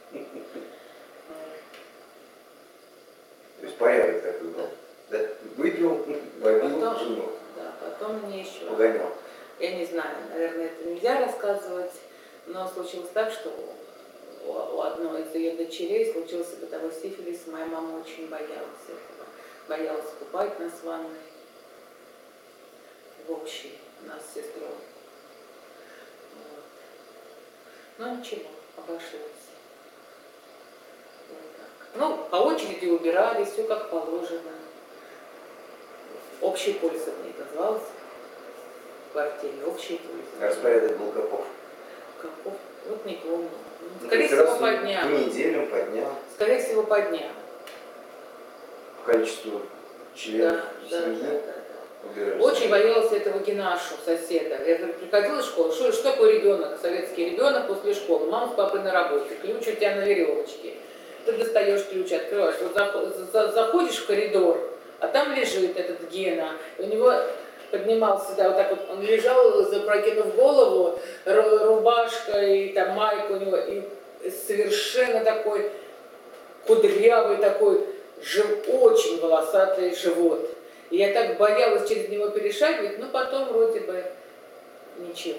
То есть порядок такой был? Да. Да? Выпил, побил жену. Да, потом мне еще... Погонял. Я не знаю, наверное, это нельзя рассказывать, но случилось так, что у, у одной из ее дочерей случился бытовой сифилис, моя мама очень боялась этого. Боялась купать нас в ванной. В общей, нас с сестрой. Вот. Ну ничего, обошлось. Вот так. Ну, по очереди убирали, все как положено. Общий пульс это не назывался. В квартире, общий пульс. Распорядок был каков? Каков? Вот не помню. Ну, Скорее всего, по дням. По неделям, по дням. Скорее всего, по дням. По количеству членов да, семьи. Да, да, да. Убирались. Очень боялась этого Генашу, соседа. Я приходила из школы, что, что такое ребенок, советский ребенок после школы? Мама с папой на работе, ключ у тебя на веревочке. Ты достаешь ключ, открываешь, вот заходишь в коридор, а там лежит этот Гена. У него поднимался, да, вот так вот, он лежал, запрокинув голову, рубашка и там майка у него, и совершенно такой кудрявый такой, жив, очень волосатый живот. И я так боялась через него перешагивать, но потом вроде бы ничего.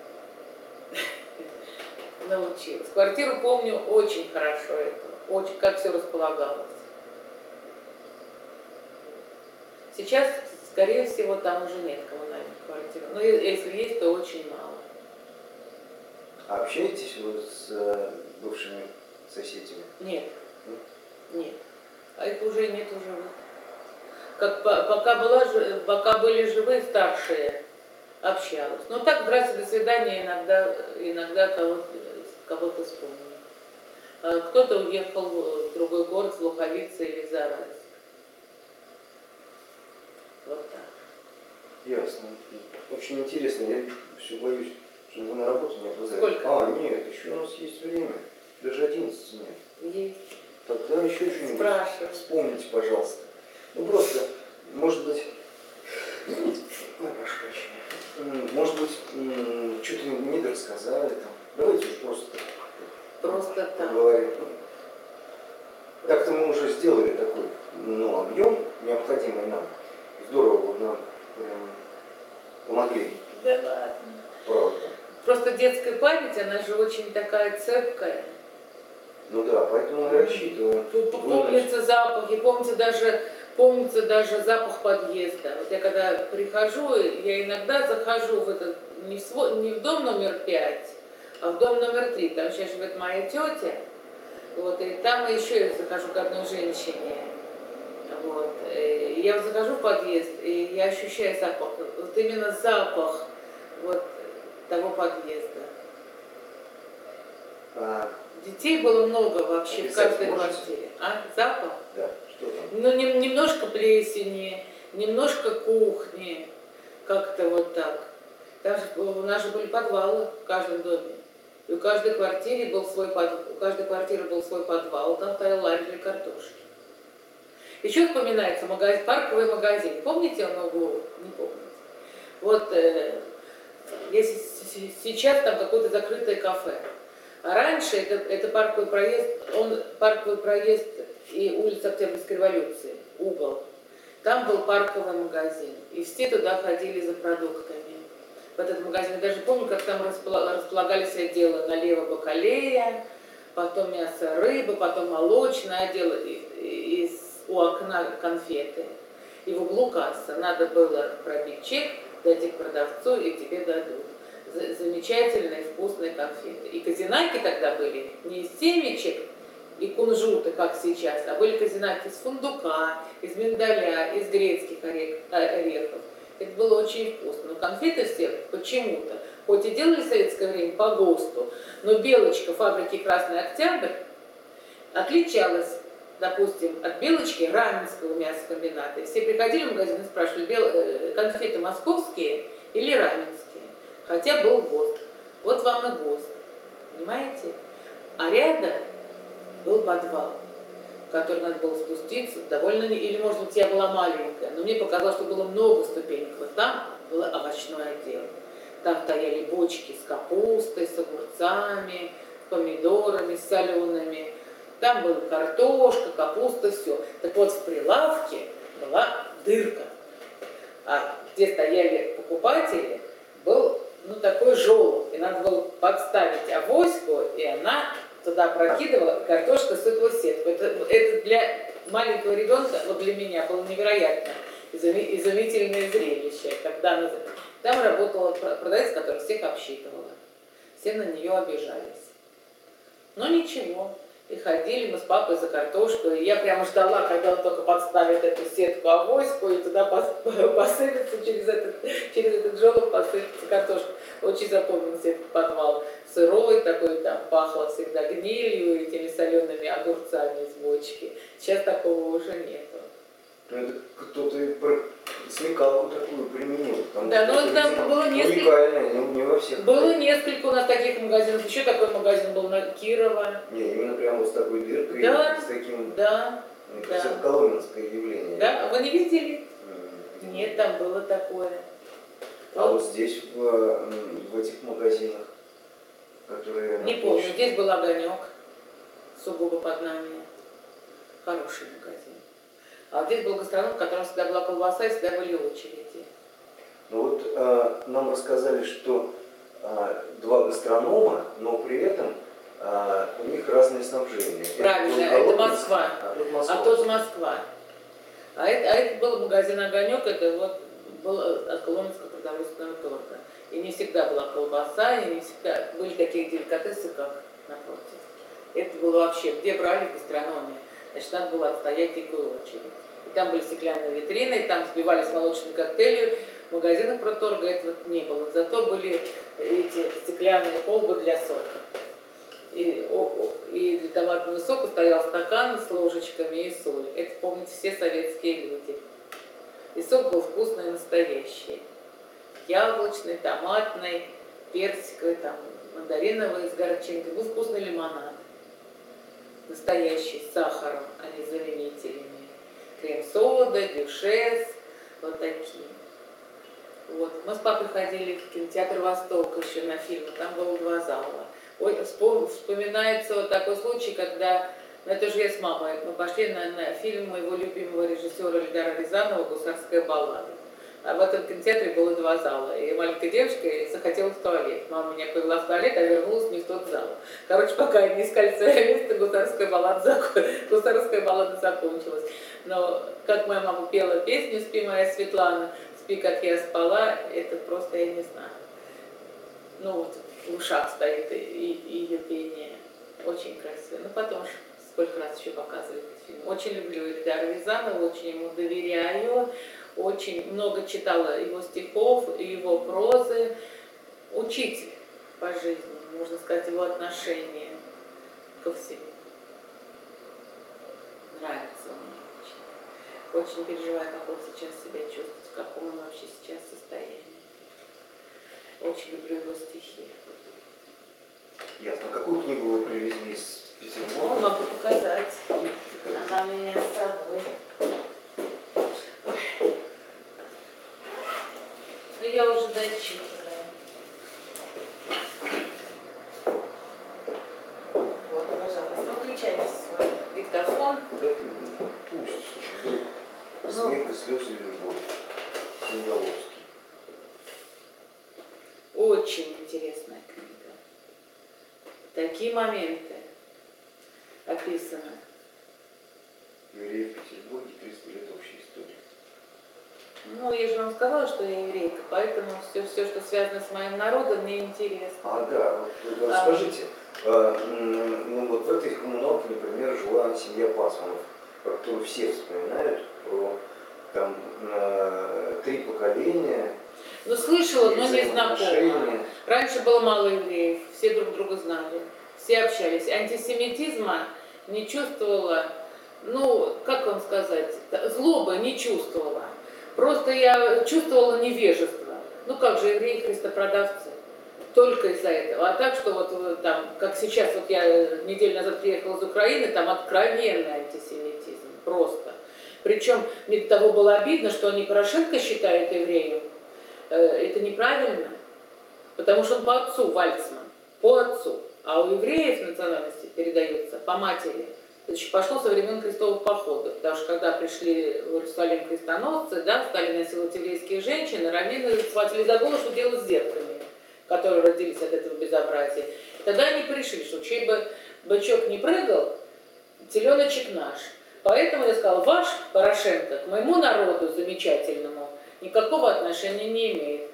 Научилась. Квартиру помню очень хорошо, это, очень, как все располагалось. Сейчас, скорее всего, там уже нет коммунальных квартир. Но если есть, то очень мало. А общаетесь вы с э, бывшими соседями? Нет. Нет. А их уже нет у живых. Как, пока, была, пока были живые старшие, общалась. Но так, здрасте, до свидания, иногда, иногда кого-то, кого-то вспомнила. Кто-то уехал в другой город, в Луховицы или в Зарайск. Вот так. Ясно. Очень интересно. Я все боюсь, что вы на работу не опоздаете. Сколько? А, нет, еще у нас есть время. Даже одиннадцать нет. Есть. Тогда еще что-нибудь Спрашивай. Вспомните, пожалуйста. Ну просто, может быть, ой, прошу прощения. Может быть, что-то не дорассказали там. Давайте уж просто Просто так. поговорим. Так-то мы уже сделали такой, ну, объем необходимой нам. Здорово, вот нам прям помогли. Да ладно. Правда. Просто детская память, она же очень такая цепкая. Ну да, поэтому я рассчитываю. Помнятся запахи, помнится даже, помнится даже запах подъезда. Вот я когда прихожу, я иногда захожу в этот, не в, свой, не в дом номер пять, а в дом номер три. Там сейчас живет моя тетя. Вот, и там еще я захожу к одной женщине. Вот. И я вот захожу в подъезд, и я ощущаю запах. Вот именно запах вот того подъезда. А, Детей было много вообще в каждой можете? квартире. А? Запах? Да, что там? Ну, не, немножко плесени, немножко кухни, как-то вот так. Там же, у нас же были подвалы в каждом доме. И у каждой квартиры был свой подвал, у каждой квартиры был свой подвал, там стоял ларь для картошки. Еще вспоминается магазин, парковый магазин. Помните он на углу? Не помните. Вот э, если сейчас там какое-то закрытое кафе. А раньше это, это парковый проезд, он парковый проезд и улица Октябрьской революции, угол. Там был парковый магазин, и все туда ходили за продуктами. В этот магазин, я даже помню, как там располагались отделы: налево бакалея, потом мясо, рыба, потом молочный отдел, и, и, и у окна конфеты. И в углу касса. Надо было пробить чек, дать их продавцу, и тебе дадут. Замечательные вкусные конфеты. И казинаки тогда были не из семечек и кунжута, как сейчас, а были казинаки из фундука, из миндаля, из грецких орехов. Это было очень вкусно. Но конфеты все почему-то, хоть и делали в советское время по ГОСТу, но Белочка фабрики «Красный Октябрь» отличалась, допустим, от Белочки Раменского мясокомбината. И все приходили в магазин и спрашивали: конфеты московские или раменские? Хотя был ГОСТ. Вот вам и ГОСТ. Понимаете? А рядом был подвал, в который надо было спуститься довольно... Или, может быть, я была маленькая, но мне показалось, что было много ступенек. Вот там был овощной отдел. Там стояли бочки с капустой, с огурцами, с помидорами, с солеными. Там была картошка, капуста, все. Так вот, в прилавке была дырка. А где стояли покупатели, был, ну, такой желоб. И надо было подставить авоську, и она туда прокидывала, и картошка сыпала в сетку. Это, это для маленького ребенка, вот для меня, было невероятно изумительное зрелище. Когда она... Там работала продавец, которая всех обсчитывала. Все на нее обижались. Но ничего. И ходили мы с папой за картошкой. И я прямо ждала, когда он только подставит эту сетку авоську, и туда посыпется, через этот, через этот желоб посыпется картошка. Очень запомнился этот подвал. Сырой такой, там пахло всегда гнилью и этими солеными огурцами из бочки. Сейчас такого уже нету. Ну, это кто-то смекалку такую применил. Да, но там было несколько... Уникально, не, не во всех. Было несколько у нас таких магазинов. Еще такой магазин был на Кирова. Не, именно прямо вот с такой дыркой, да, с таким... Да, мне да. кажется, это коломенское явление. Да, вы не видели? Mm. Нет, там было такое. А вот, вот здесь, в, в этих магазинах, которые... Не помню, здесь был огонек, сугубо под нами. Хороший магазин. А здесь был гастроном, в котором всегда была колбаса и всегда были очереди. Ну вот э, нам рассказали, что э, два гастронома, но при этом э, у них разное снабжение. Правильно, это, это Москва. А тут Москва. А тут Москва. А это, а это был магазин «Огонек», это вот был от Коломенского продовольственного торга. И не всегда была колбаса, и не всегда были такие деликатесы, как напротив. Это было вообще, где брали в гастрономе. Значит, надо было отстоять дикую очередь. И там были стеклянные витрины, и там сбивались молочные коктейли. В магазинах проторга этого не было. Зато были эти стеклянные колбы для сока. И, и для томатного сока стоял стакан с ложечками и соль. Это помнят все советские люди. И сок был вкусный и настоящий. Яблочный, томатный, персиковый, там, мандариновый с горчинкой. Был вкусный лимонад. Настоящий, с сахаром, а не заменителями. Крем-сода, дюшес, вот такие. Вот. Мы с папой ходили в кинотеатр «Восток» еще на фильмы, там было два зала. Ой, вспоминается вот такой случай, когда Это же я с мамой. Мы пошли на, на фильм моего любимого режиссера Эльдара Рязанова «Гусарская баллада». А в этом кинотеатре было два зала. И маленькая девочка захотела в туалет. Мама меня повела в туалет, а вернулась не в тот зал. Короче, пока они искали свое место, «Гусарская баллада, закон... «Гусарская баллада» закончилась. Но как моя мама пела песню «Спи, моя Светлана», «Спи, как я спала», это просто я не знаю. Ну вот в ушах стоит и, и ее пение. Очень красиво. Ну потом сколько раз еще показывает этот фильм. Очень люблю Эльдара Рязанова, очень ему доверяю. Очень много читала его стихов, его прозы. Учитель по жизни, можно сказать, его отношение ко всему. Нравится он мне очень. Очень переживаю, как он сейчас себя чувствует, в каком он вообще сейчас состоянии. Очень люблю его стихи. Ясно. Какую книгу вы привезли из Петербурга? Ну, могу показать. Она у меня с собой. Ну, я уже дочитываю. Вот, пожалуйста, выключайте свой диктофон. Да, пусть. Смех и слезы и любовь. Синголовский. Очень интересная книга. Такие моменты описаны. Евреи в Петербурге, триста лет общей истории. Ну, я же вам сказала, что я еврейка, поэтому все, все, что связано с моим народом, мне интересно. А, да, вот, расскажите, а, ну вот в этой коммуналке, например, жила семья Пасманов, про которую все вспоминают, про там э, три поколения. Ну, слышала, но не знакома. Раньше было мало евреев, все друг друга знали, все общались. Антисемитизма не чувствовала, ну, как вам сказать, злобы не чувствовала. Просто я чувствовала невежество. Ну, как же евреи христопродавцы. Только из-за этого. А так, что вот там, как сейчас, вот я неделю назад приехала из Украины, там откровенный антисемитизм. Просто. Причем мне до того было обидно, что они Порошенко считают евреем. Это неправильно, потому что он по отцу Вальцман, по отцу, а у евреев национальности передается по матери. Это еще пошло со времен крестовых походов, потому что когда пришли в Иерусалим крестоносцы, да, стали насиловать еврейские женщины, раввины схватили за голову, что делать с детками, которые родились от этого безобразия. И тогда они решили, что чей бы бычок не прыгал, теленочек наш. Поэтому я сказала, ваш Порошенко к моему народу замечательному никакого отношения не имеет.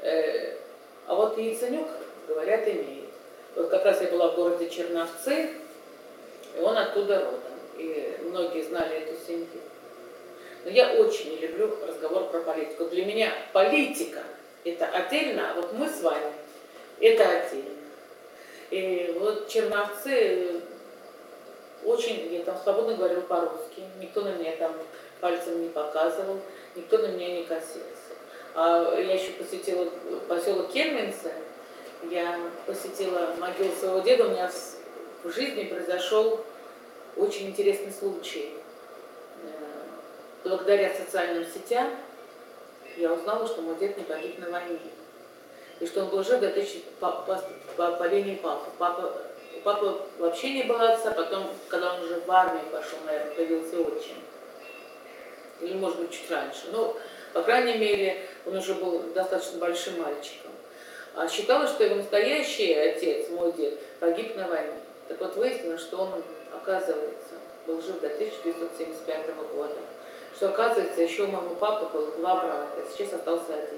А вот Яценюк, говорят, имеет. Вот как раз я была в городе Черновцы, и он оттуда родом. И многие знали эту семью. Но я очень не люблю разговор про политику. Для меня политика – это отдельно, а вот мы с вами – это отдельно. И вот Черновцы очень, я там свободно говорила по-русски, никто на меня там пальцем не показывал, никто на меня не косился. А я еще посетила поселок Кельменцы, я посетила могилу своего деда, у меня в жизни произошел очень интересный случай. Благодаря социальным сетям я узнала, что мой дед не погиб на войне. И что он был жив до тысячи по, по, по, по линии папы. Папа. У папы вообще не было отца, потом, когда он уже в армию пошел, наверное, появился отчим. Или, может быть, чуть раньше. Но, по крайней мере, он уже был достаточно большим мальчиком. А считалось, что его настоящий отец, мой дед, погиб на войне. Так вот, выяснилось, что он, оказывается, был жив до тысяча девятьсот семьдесят пятого года. Что, оказывается, еще у моего папы было два брата, сейчас остался один.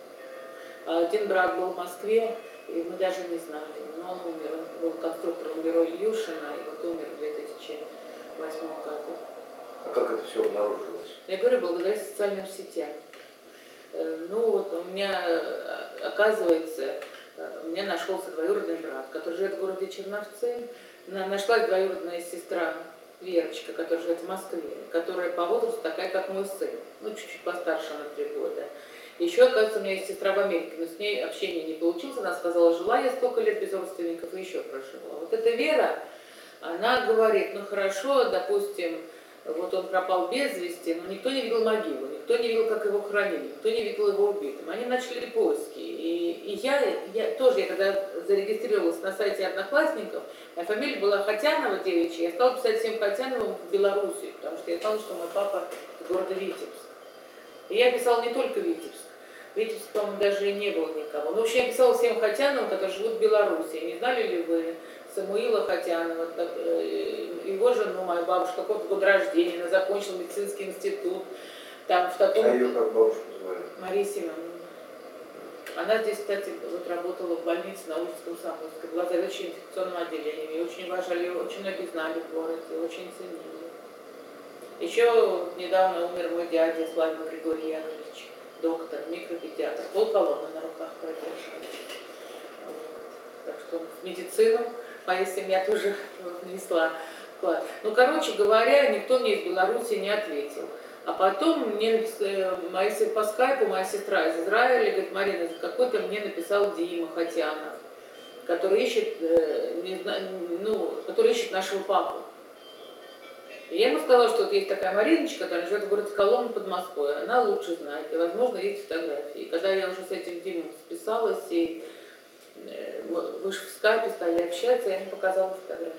А один брат был в Москве, и мы даже не знали, но он умер, он был конструктором бюро Ильюшина, и вот умер в две тысячи восьмом году. А как это все обнаружилось? Я говорю, благодаря социальным сетям. Ну вот у меня, оказывается, у меня нашелся двоюродный брат, который живет в городе Черновцы. Нашлась двоюродная сестра Верочка, которая живет в Москве, которая по возрасту такая, как мой сын, ну чуть-чуть постарше на три года. Еще, оказывается, у меня есть сестра в Америке, но с ней общение не получилось. Она сказала, жила я столько лет без родственников и еще прожила. Вот эта Вера, она говорит, ну хорошо, допустим, вот он пропал без вести, но никто не видел могилу, никто никто не видел, как его хоронили, никто не видел его убитым. Они начали поиски. И, и я, я тоже, я когда зарегистрировалась на сайте Одноклассников, моя фамилия была Хотянова девичья, я стала писать всем Хотяновым в Беларуси, потому что я знала, что мой папа из города Витебск. И я писала не только Витебск. В Витебске, по-моему, даже и не было никого. Ну, в общем, я писала всем Хотяновым, которые живут в Беларуси. Не знали ли вы Самуила Хотянова, его жену, мою бабушку, какого-то года рождения, она закончила медицинский институт. Там в таком... А ее как бабушку звали? Мария Семеновна. Она здесь, кстати, вот работала в больнице на улице Комсомольской, была заведующей инфекционным отделением. Ее очень уважали, очень многие знали в городе, очень ценили. Еще недавно умер мой дядя Славин Григорий Яковлевич, доктор, микропедиатр, полколонны на руках продержал. Вот. Так что в медицину моя семья тоже внесла вклад. Ну, короче говоря, никто мне из Беларуси не ответил. А потом мне моя, по скайпу моя сестра из Израиля говорит: Марина, какой-то мне написал Дима Хотянов, который ищет, не знаю, ну, который ищет нашего папу. И я ему сказала, что вот есть такая Мариночка, которая живет в городе Коломна под Москвой, она лучше знает, и, возможно, есть фотографии. И когда я уже с этим Димой списалась, и мы в скайпе стали общаться, я ему показала фотографии.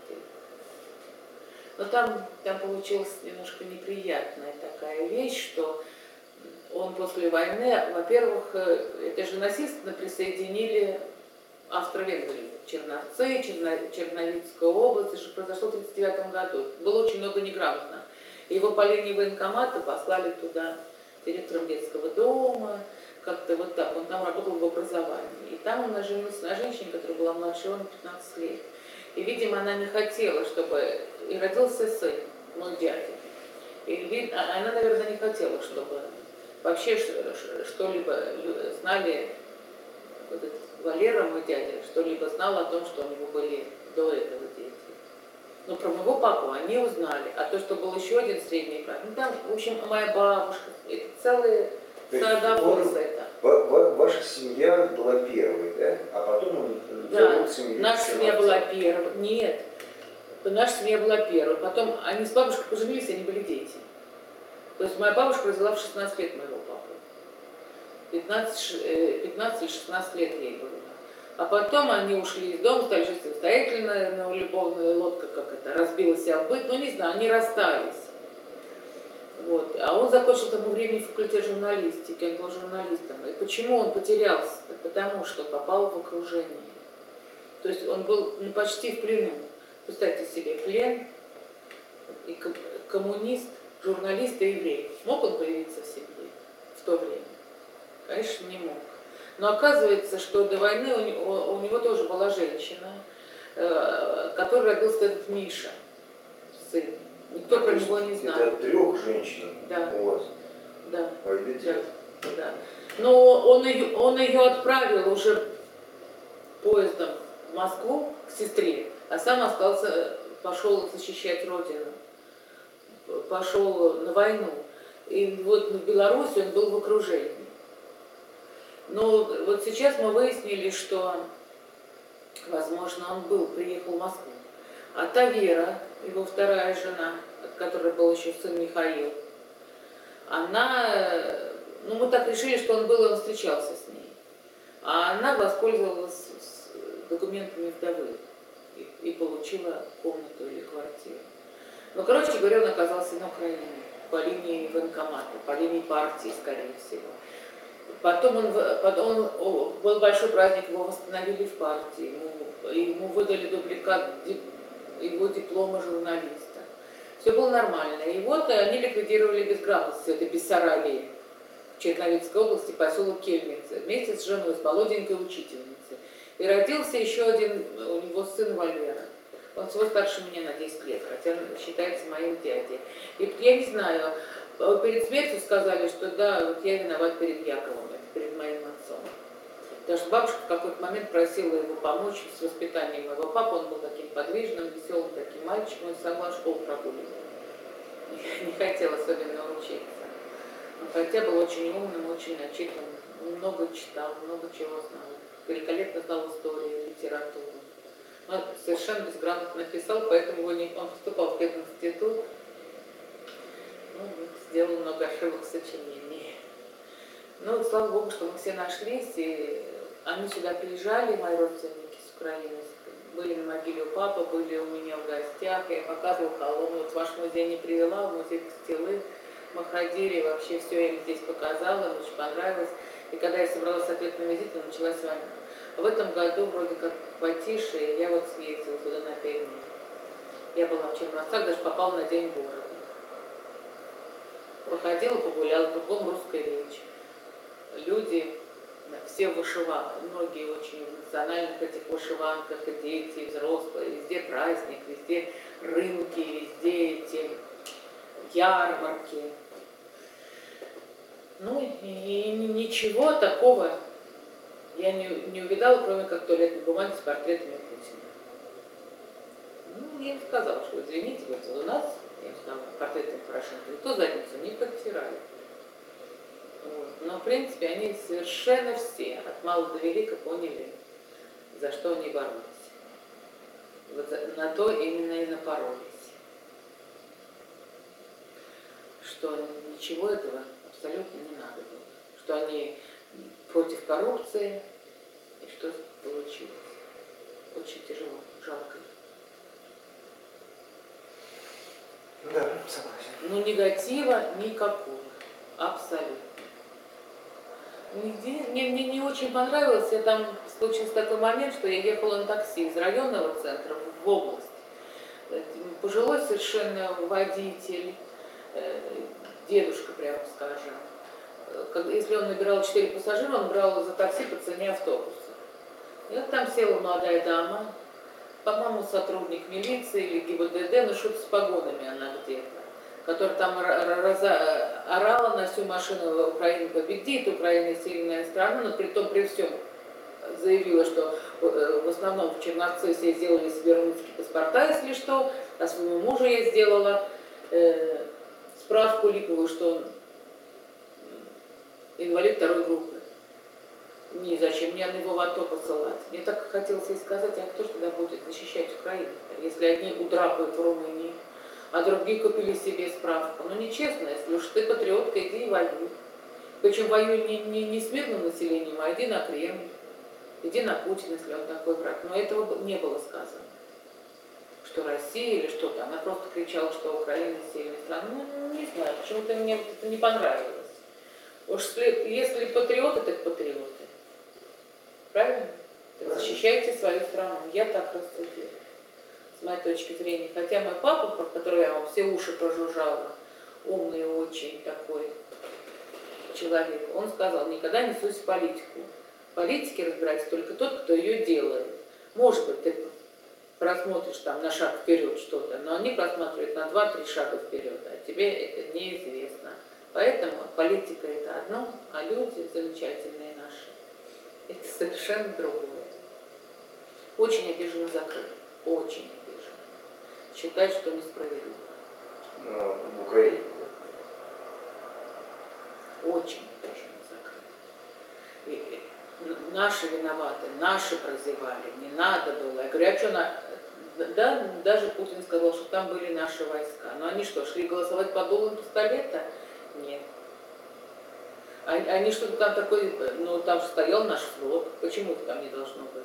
Но там, там получилась немножко неприятная такая вещь, что он после войны, во-первых, это же насильственно присоединили Австро-Венгрию, Черновцы, Черно, Черновицкая область, это же произошло в тысяча девятьсот тридцать девятом году. Было очень много неграмотно. Его по линии военкомата послали туда директором детского дома, как-то вот так. Он там работал в образовании. И там он женился на женщине, которая была младше его на пятнадцать лет. И, видимо, она не хотела, чтобы... И родился сын, мой дядя. И она, наверное, не хотела, чтобы вообще что-либо знали, вот этот Валера, мой дядя, что-либо знал о том, что у него были до этого дети. Но про моего папу они узнали. А то, что был еще один средний брат, ну там, в общем, моя бабушка, это целые садоводы это. Ваша семья была первой, да? А потом он да, наша семья была первой. Нет. Наша семья была первой. Потом они с бабушкой поженились, они были дети. То есть моя бабушка родила в шестнадцать лет моего папу. пятнадцать или шестнадцать лет ей было. А потом они ушли из дома, стали жить самостоятельно, но любовная лодка, как это, разбилась и обыт. Ну, не знаю, они расстались. Вот. А он закончил к тому времени факультет журналистики, он был журналистом. И почему он потерялся? Потому что попал в окружение. То есть он был ну, почти в плену. Представьте себе, плен, и коммунист, журналист и еврей. Мог он появиться в семье в то время? Конечно, не мог. Но оказывается, что до войны у него, у него тоже была женщина, э, которой родился этот Миша, сын. Никто а про него не знал. Это трех женщин да. у вас? Да. А да. да. Но он ее, он ее отправил уже поездом в Москву к сестре, а сам остался, пошел защищать родину, пошел на войну. И вот в Беларуси он был в окружении. Но вот сейчас мы выяснили, что, возможно, он был, приехал в Москву. А та Вера, его вторая жена, от которой был еще сын Михаил, она, ну мы так решили, что он был, и он встречался с ней. А она воспользовалась документами вдовы и, и получила комнату или квартиру. Ну, короче говоря, он оказался на Украине по линии военкомата, по линии партии, скорее всего. Потом, он, потом он, был большой праздник, его восстановили в партии, ему, ему выдали дубликат его диплома журналиста. Все было нормально. И вот они ликвидировали безграмотность этой Бессарабии в Черновицкой области, поселок Кельницы, вместе с женой, с молоденькой учительницей. И родился еще один, у него сын Валера. Он всего старше меня на десять лет, хотя он считается моим дядей. И я не знаю, перед смертью сказали, что да, вот я виноват перед Яковом, перед моим отцом. Потому что бабушка в какой-то момент просила его помочь с воспитанием моего папы. Он был таким подвижным, веселым таким мальчиком, он сама школу прогуливала. Не хотел особенно учиться. Но хотя был очень умным, очень начитанным, много читал, много чего знал. Великолепно знал историю, литературу. Он совершенно безграмотно написал, поэтому он поступал в пединститут. Ну, сделал много ошибок в сочинении. Ну, слава богу, что мы все нашлись, и они сюда приезжали, мои родственники с Украины, были на могиле у папы, были у меня в гостях, я показывала Коломну, вот ваш музей не привела, в музей Костелы мы ходили, вообще все я им здесь показала, им очень понравилось. И когда я собралась с ответным визитом, начала с вами. В этом году вроде как потише, я вот съездила туда на пять дней. Я была в Черновцах, даже попала на день города. Проходила, погуляла, кругом русская речь. Люди все вышивали, многие очень в национальных этих вышиванках, и дети, и взрослые, везде праздник, везде рынки, везде эти ярмарки. Ну и ничего такого я не, не увидала, кроме как туалетной бумаги с портретами Путина. Ну, я им сказала, что извините, вот у нас, я им сказала, портреты Порошенко, никто задницу не подтирали. Вот. Но, в принципе, они совершенно все, от малого до велика, поняли, за что они боролись. Вот за, на то именно и напоролись. Что ничего этого абсолютно не надо было. Что они против коррупции, и что получилось. Очень тяжело, жалко. Да, согласен. Ну, негатива никакого. Абсолютно. Мне, мне не очень понравилось, я там случился такой момент, что я ехала на такси из районного центра в область. Пожилой совершенно водитель, дедушка, прямо скажем. Если он набирал четыре пассажира, он брал за такси по цене автобуса. И вот там села молодая дама, по-моему, сотрудник милиции или ГИБДД, но что-то с погонами она где-то, которая там орала на всю машину: Украина победит, Украина сильная страна, но при том, при всем заявила, что в основном в Черновцы все сделали себе русские паспорта, если что, а своему мужу я сделала э, справку липовую, что он инвалид второй группы. Ни зачем мне его в АТО посылать. Мне так хотелось ей сказать, а кто же тогда будет защищать Украину, если одни удрапают в Румынии, а другие купили себе справку. Ну нечестно, если уж ты патриотка, иди и воюй. Причем воюй не, не, не с мирным населением, а иди на Кремль, иди на Путина, если он такой враг. Но этого не было сказано. Что Россия или что-то. Она просто кричала, что Украина сильная страна. Ну, не знаю, почему-то мне это не понравилось. Уж если патриоты, так патриоты. Правильно? Так защищайте свою страну. Я так рассудила. С моей точки зрения. Хотя мой папа, про которого я вам все уши прожужжала, умный очень такой человек, он сказал: никогда не суйся в политику. В политике разбирается только тот, кто ее делает. Может быть, ты просмотришь там на шаг вперед что-то, но они просматривают на два-три шага вперед, а тебе это неизвестно. Поэтому политика это одно, а люди замечательные наши это совершенно другое. Очень обижена за Крым. Очень обижена. Считает, что несправедливо. Но в Украине. Очень обижена за Крым. И наши виноваты, наши прозевали, не надо было. Я говорю, а что на... Да, даже Путин сказал, что там были наши войска. Но они что, шли голосовать по дулам пистолета? Нет. Они что-то там такое, ну там стоял наш флот, почему-то там не должно быть.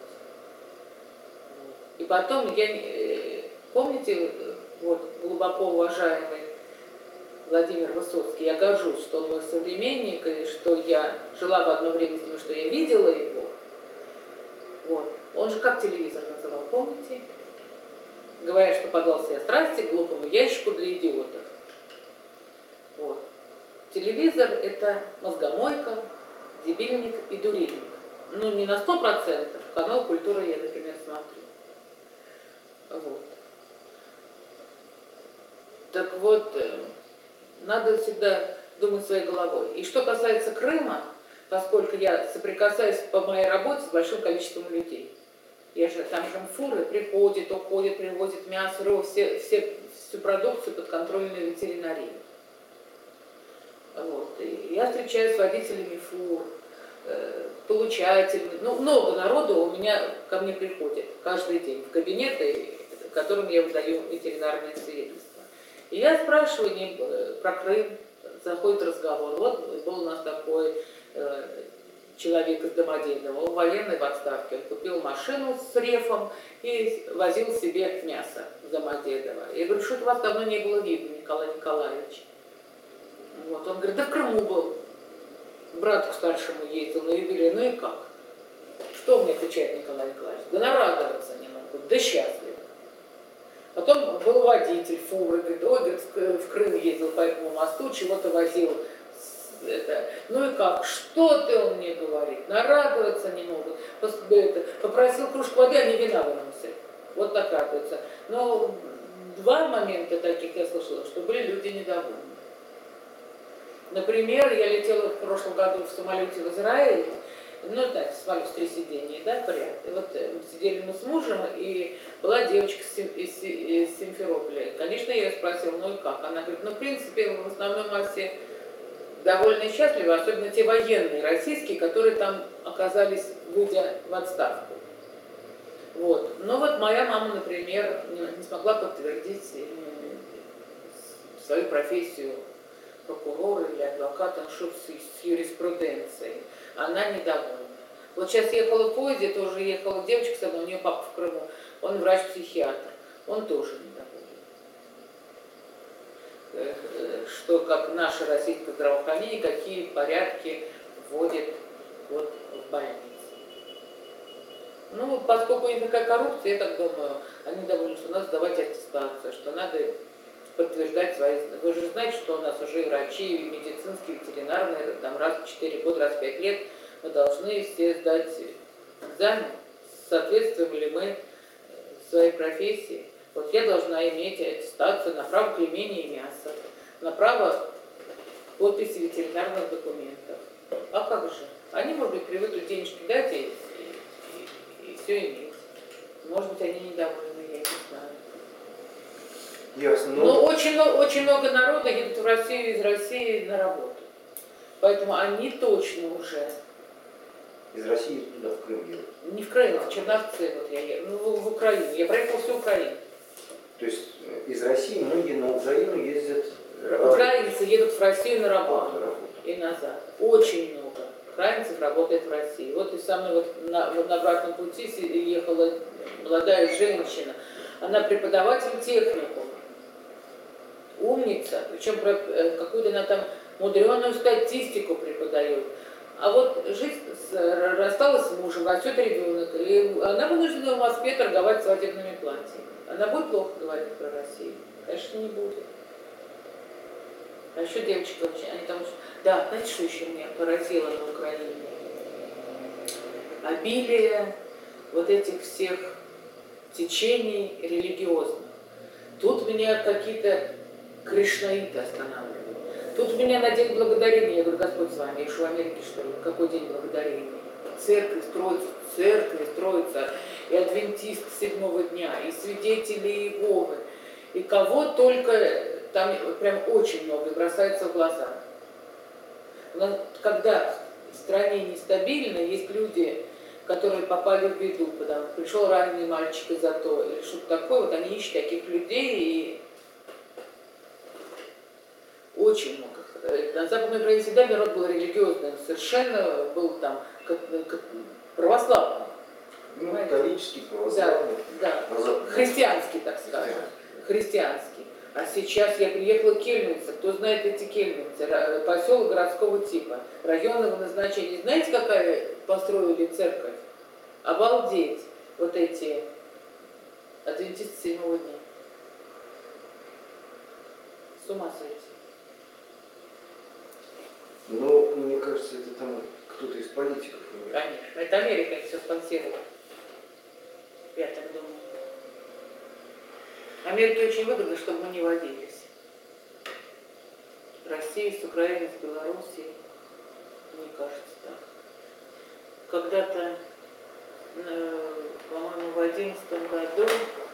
И потом, я, помните, вот глубоко уважаемый Владимир Высоцкий, я горжусь, что он мой современник, и что я жила в одно время с ним, что я видела его. Вот. Он же как телевизор называл, помните? Говорят, что подался я страсти к глупому ящику для идиотов. Вот. Телевизор – это мозгомойка, дебильник и дурильник. Ну, не на сто процентов. Канал «Культура» я, например, смотрю. Вот. Так вот, надо всегда думать своей головой. И что касается Крыма, поскольку я соприкасаюсь по моей работе с большим количеством людей. Я же там же фуры приходят, уходят, привозят мясо, рыбу, все, все, всю продукцию подконтрольную ветеринарии. Вот. И я встречаюсь с водителями фур, э, получателями. Ну, много народу у меня ко мне приходит каждый день в кабинеты, которым я выдаю ветеринарные свидетельства. И я спрашиваю не, про Крым, заходит разговор. Вот был у нас такой э, человек из Домодедово, военный в отставке. Он купил машину с рефом и возил себе мясо в Домодедово. Я говорю, что-то вас давно не было видно, Николай Николаевич. Вот. Он говорит, да в Крыму был. Брату к старшему ездил на юбилей. Ну и как? Что мне отвечает Николай Николаевич? Да нарадоваться не могу, да счастлив. Потом был водитель фуры, говорит, ой, говорит, в Крым ездил по этому мосту, чего-то возил. Это. Ну и как? Что ты, он мне говорит? Нарадоваться не могут. Это, попросил кружку воды, они вина выносят. Вот так радуются. Но два момента таких я слышала, что были люди недовольны. Например, я летела в прошлом году в самолете в Израиль, ну да, самолет в три сиденья, да, порядок. И вот сидели мы с мужем, и была девочка из Симферополя. Конечно, я ее спросила, ну и как? Она говорит, ну в принципе в основной массе довольно счастливы, особенно те военные российские, которые там оказались, выйдя в отставку. Вот. Но вот моя мама, например, не смогла подтвердить свою профессию прокурора или адвоката, что с юриспруденцией. Она недовольна. Вот сейчас ехала в поезде, тоже ехала девочка со мной, у нее папа в Крыму, он врач-психиатр, он тоже недоволен. Что как наше российское здравоохранение, какие порядки вводит вот в больнице. Ну, поскольку у них такая коррупция, я так думаю, они довольны, что надо сдавать аттестацию, что надо подтверждать свои... Вы же знаете, что у нас уже и врачи, и медицинские, ветеринарные, там раз в четыре года, раз в пять лет мы должны все сдать экзамен, соответствуем ли мы своей профессии. Вот я должна иметь аттестацию на право клеймения мяса, на право подписи ветеринарных документов. А как же? Они, может быть, привыкли денежки дать и, и, и все иметь. Может быть, они недовольны, я не знаю. Ясно. Но, Но очень, очень много народа едут в Россию из России на работу. Поэтому они точно уже... Из России туда, в Крым едут? Не в Крым, а в Черновцы. Вот я еду. Ну, в, в Украину. Я проехала всю Украину. То есть из России многие на Украину ездят... Украинцы едут в Россию на работу. А, на работу. И назад. Очень много украинцев работает в России. Вот и со мной вот на, вот на обратном пути ехала молодая женщина. Она преподаватель техникума. Умница, причем какую-то она там мудреную статистику преподает. А вот жизнь с, рассталась с мужем, растет ребенок, и она вынуждена в Москве торговать свадебными платьями. Она будет плохо говорить про Россию? Конечно, не будет. А еще девочки очень, они там... Да, знаете, что еще меня поразило на Украине? Обилие вот этих всех течений религиозных. Тут меня какие-то кришнаиты останавливают. Тут у меня на День Благодарения, я говорю, Господь с вами, я что в Америке, что ли? Какой День Благодарения? Церкви строятся, церкви строятся, и адвентисты седьмого дня, и свидетели Иеговы, и кого только, там прям очень много, бросается в глаза. Но когда в стране нестабильно, есть люди, которые попали в беду, потому что пришел раненый мальчик из АТО, или что-то такое, вот они ищут таких людей, и очень много. На Западной Украине всегда народ был религиозный, совершенно был там как, как православный. Ну, католический, православный. Да, да. Христианский, так скажем. Христианский. А сейчас я приехала в Кельнице. Кто знает эти Кельницы? Поселок городского типа. Районного назначения. Знаете, какая построили церковь? Обалдеть. Вот эти адвентисты седьмого дня. С ума сойти. Ну, мне кажется, это там кто-то из политиков. Конечно. Это Америка все спонсирует. Я так думаю. Америке очень выгодно, чтобы мы не водились. Россия с Украиной, с Белоруссией, мне кажется, так. Когда-то, по-моему, в одиннадцатом году,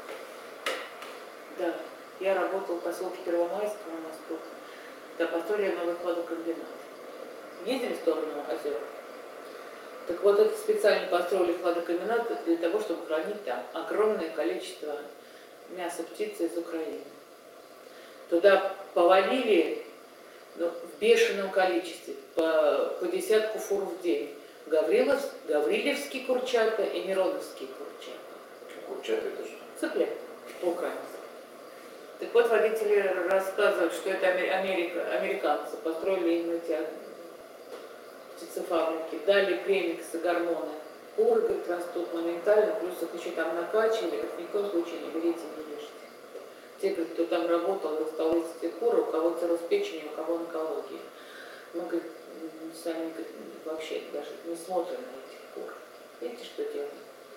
да, я работала в поселке Первомайском у нас тут, да, построили новый хладокомбинат. Ездили в сторону озер. Так вот, это специально построили хладокомбинат для того, чтобы хранить там огромное количество мяса птицы из Украины. Туда повалили ну, в бешеном количестве, по, по десятку фур в день. Гаврилов, Гаврилевские курчата и Мироновские курчата. Курчата это что? Цыплят по-украински. Так вот, водители рассказывают, что это Америка, американцы построили именно эти птицефабрики, дали премиксы, гормоны. Куры, говорит, растут моментально, плюс их еще там накачивали, говорит, ни в коем случае не берите, не ешьте. Те, говорит, кто там работал, осталось эти куры, у кого цирроз печени, у кого онкология. Мы, говорит, сами говорит, вообще даже не смотрим на этих кур. Видите, что делаем?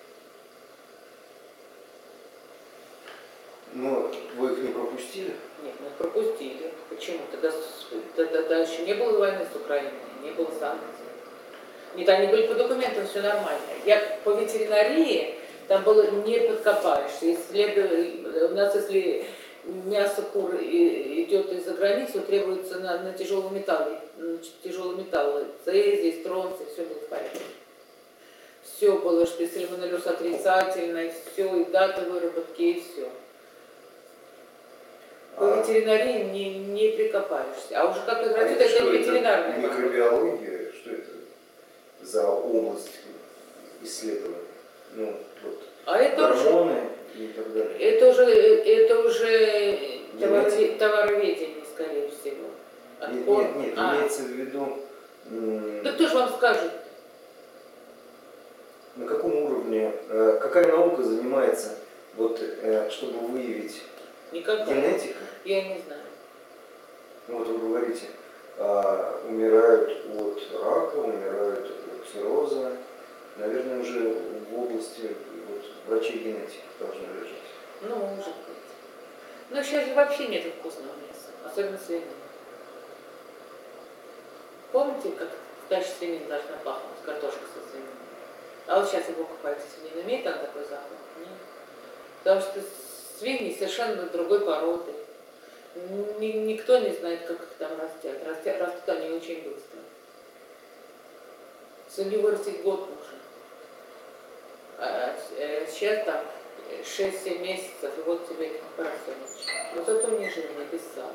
Ну, вы их не пропустили? Нет, мы их пропустили. Почему? Тогда, тогда, тогда еще не было войны с Украиной, не было санкций. Нет, они были по документам, все нормально. Я по ветеринарии, там было не подкопаешься. Если, у нас, если мясо кур идет из-за границы, требуется на, на тяжелый металл, тяжелый металл, цезий, стронций, все было в порядке. Все было, что сальмонеллез отрицательный, все, и дата выработки, и все. По а ветеринарии не, не прикопаешься. А уже как это а это ветеринарная. Микробиология, что это за область исследования? Ну, вот, а это гормоны уже, и так далее. Это уже, это уже товароведение, товароведение, скорее всего. Отпор. Нет, нет, нет, а. имеется в виду... Да кто же вам скажет? На каком уровне, э, какая наука занимается, вот, э, чтобы выявить Никакая. генетика? Я не знаю. Ну вот вы говорите, э, умирают от рака, умирают от цирроза. Наверное, уже в области вот, врачей-генетиков должны лежать. Ну, может быть. Но сейчас же вообще нет вкусного мяса, особенно свинины. Помните, как дальше свинина должна пахнуть, картошка со свининой? А вот сейчас его покупаете свинину, имеет там такой запах? Нет. Потому что свиньи совершенно другой породы. Никто не знает, как их там растят. Растят, растут они очень быстро. Свинью вырастить год нужно. А сейчас там шесть-семь месяцев, и вот тебе поросеночек. Но зато не жирный, без сала.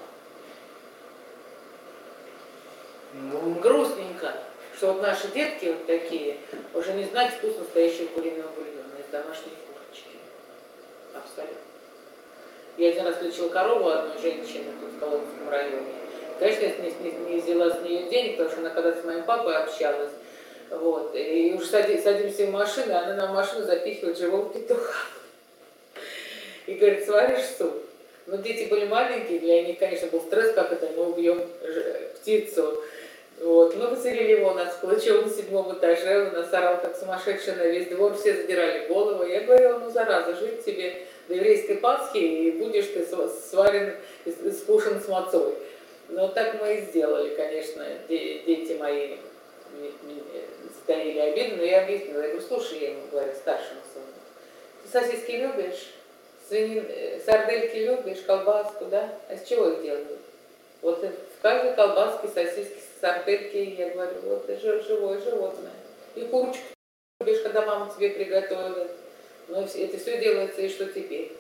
Ну... Грустненько, что вот наши детки вот такие уже не знают вкус настоящего куриного бульона из домашней курочки. Абсолютно. Я один раз лечила корову одной женщины тут в Коломенском районе. Конечно, я не, не, не взяла с нее денег, потому что она когда-то с моим папой общалась. Вот. И уж сади, садимся в машину, она нам в машину запихивает живого петуха. И говорит, сваришь суп. Но дети были маленькие, для них, конечно, был стресс, как это мы убьем птицу. Вот. Мы поселили его у нас в Калачевом на седьмом этаже, он нас орал как сумасшедший на весь двор, все задирали голову. Я говорила, ну зараза, жить тебе до еврейской Пасхи, и будешь ты сварен, скушен с мацой. Но так мы и сделали, конечно, дети мои затаили обиду, но я объяснила, я говорю, слушай, я ему говорю, старшему сыну, ты сосиски любишь, свинин, сардельки любишь, колбаску, да? А из чего их делают? Вот в каждой колбаске, сосиски, сардельки, я говорю, вот это живое животное. И курочку любишь, когда мама тебе приготовит. Но это все делается, и что теперь?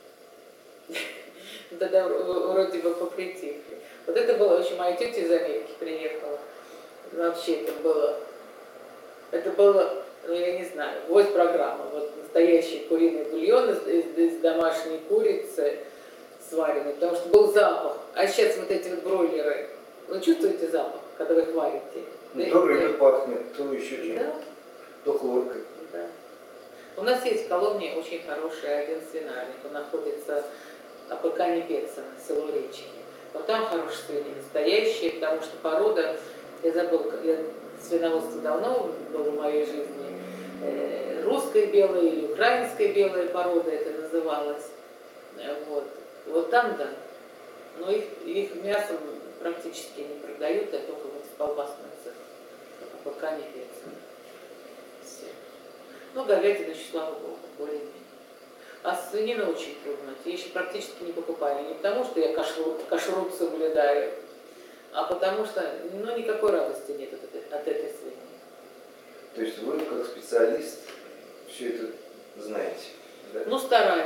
Тогда вроде бы попритихли. Вот это было, в общем, моя тетя из Америки приехала. Вообще это было, это было, ну я не знаю, вот программа, вот настоящий куриный бульон из, из, из домашней курицы сваренный, потому что был запах. А сейчас вот эти вот бройлеры, вы чувствуете запах, когда вы их варите? Ну, то рыба пахнет, то еще чем-то, да? то хлоркой. Да. У нас есть в Коломне очень хороший один свинарник, он находится на Апакане Петсона, село Речки. Вот там хорошие свиньи, настоящие, потому что порода, я забыла, я свиноводство давно было в моей жизни, э, русская белая или украинская белая порода это называлось. Вот, вот там да. Но их, их мясом практически не продают, а только вот в колбасных цехах, Апакане Петсона. Все. Ну, говядина еще, слава богу, более-менее. А свинину очень трудно. Я еще практически не покупаю. Не потому, что я кашрут, кашрут соблюдаю, а потому что ну, никакой радости нет от этой, от этой свиньи. То есть вы, как специалист, все это знаете? Да? Ну, стараюсь.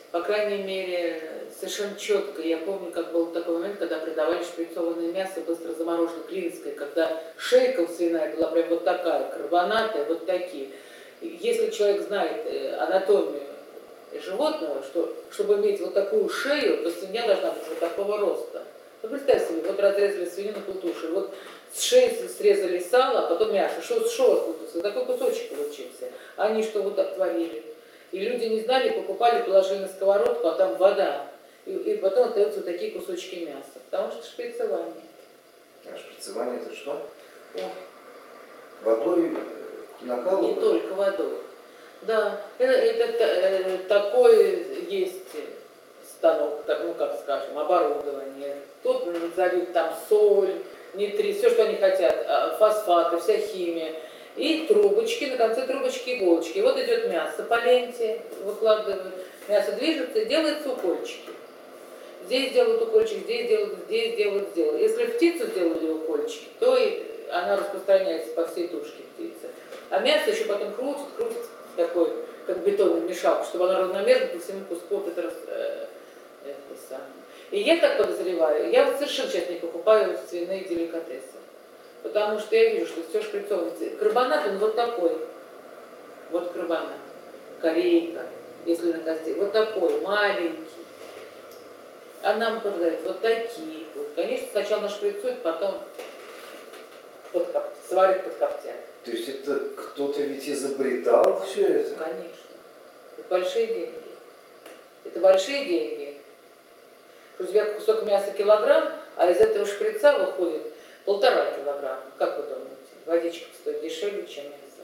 По крайней мере, совершенно четко. Я помню, как был такой момент, когда придавали шприцованное мясо быстро замороженное, клинское, когда шейка свиная была прям вот такая, карбонаты вот такие. Если человек знает анатомию животного, что, чтобы иметь вот такую шею, то свинья должна быть вот такого роста. Ну, представь себе, вот разрезали свинину култуши, вот с шеи срезали сало, а потом мясо. Что с шеи откуда-то? Такой кусочек получился. А они что вот так творили? И люди не знали, покупали, положили на сковородку, а там вода. И, и потом остаются вот такие кусочки мяса. Потому что шприцевание. А шприцевание это что? О. Водой накалывают? Не только водой. Да, это, это, это такой есть станок, ну как скажем, оборудование. Тут зальют там соль, нитрит, все, что они хотят, фосфаты, вся химия. И трубочки, на конце трубочки иголочки. Вот идет мясо по ленте, выкладывают, мясо движется и делаются укольчики. Здесь делают укольчик, здесь делают, здесь делают, сделают. Если в птицу сделали укольчики, то и она распространяется по всей тушке птицы. А мясо еще потом крутит, крутит такой, как бетонный мешок, чтобы оно равномерно по всему куску вот это, э, это самое. И я так подозреваю, я вот совершенно сейчас не покупаю свиные деликатесы. Потому что я вижу, что все шприцовано. Карбонат, он вот такой. Вот карбонат. Корейка, если на кости. Вот такой, маленький. А нам продают вот такие. Вот. Конечно, сначала нашприцуют, потом под коп... сварят под коптя. То есть это кто-то ведь изобретал все это? Конечно. Это большие деньги. Это большие деньги. У тебя кусок мяса килограмм, а из этого шприца выходит полтора килограмма. Как вы думаете? Водичка стоит дешевле, чем мясо.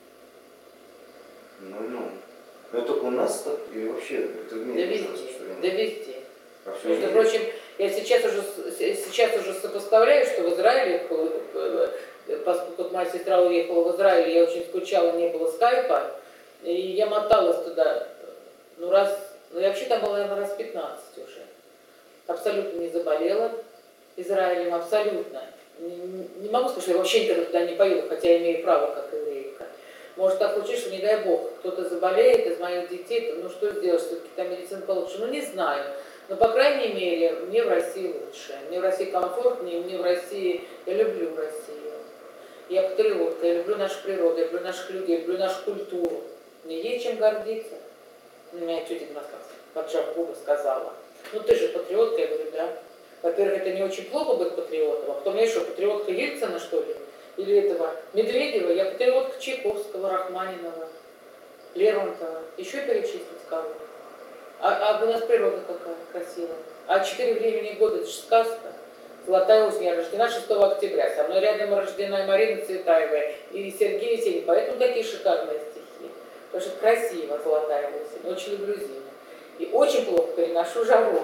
Ну-ну. Но только у нас так или вообще это в мире? Да везде. Да везде. А Между прочим, я сейчас уже, сейчас уже сопоставляю, что в Израиле, поскольку моя сестра уехала в Израиль, я очень скучала, не было скайпа, и я моталась туда, ну раз, ну я вообще там была, наверное, раз пятнадцать уже. Абсолютно не заболела Израилем, абсолютно. Не, не могу сказать, что я вообще никогда туда не поеду, хотя я имею право как еврейка. Может так случится, что не дай бог, кто-то заболеет из моих детей, ну что сделать, все-таки там медицина получше, ну не знаю. Но, по крайней мере, мне в России лучше. Мне в России комфортнее, мне в России... Я люблю Россию. Я патриотка, я люблю нашу природу, я люблю наших людей, я люблю нашу культуру. Мне есть чем гордиться. У меня тетя рассказ, поджав губы, сказала. Ну ты же патриотка, я говорю, да. Во-первых, это не очень плохо быть патриотом. А потом я что, патриотка Ельцина, что ли? Или этого Медведева? Я патриотка Чайковского, Рахманинова, Лермонтова. Еще перечислить кого? А, а у нас природа какая красивая. А четыре времени года, это же сказка. Золотая осень, я рождена шестого октября. Со мной рядом рождена Марина Цветаева и Сергей Есенин. Поэтому такие шикарные стихи. Потому что красиво золотая осень. Очень люблю зиму. И очень плохо переношу жару.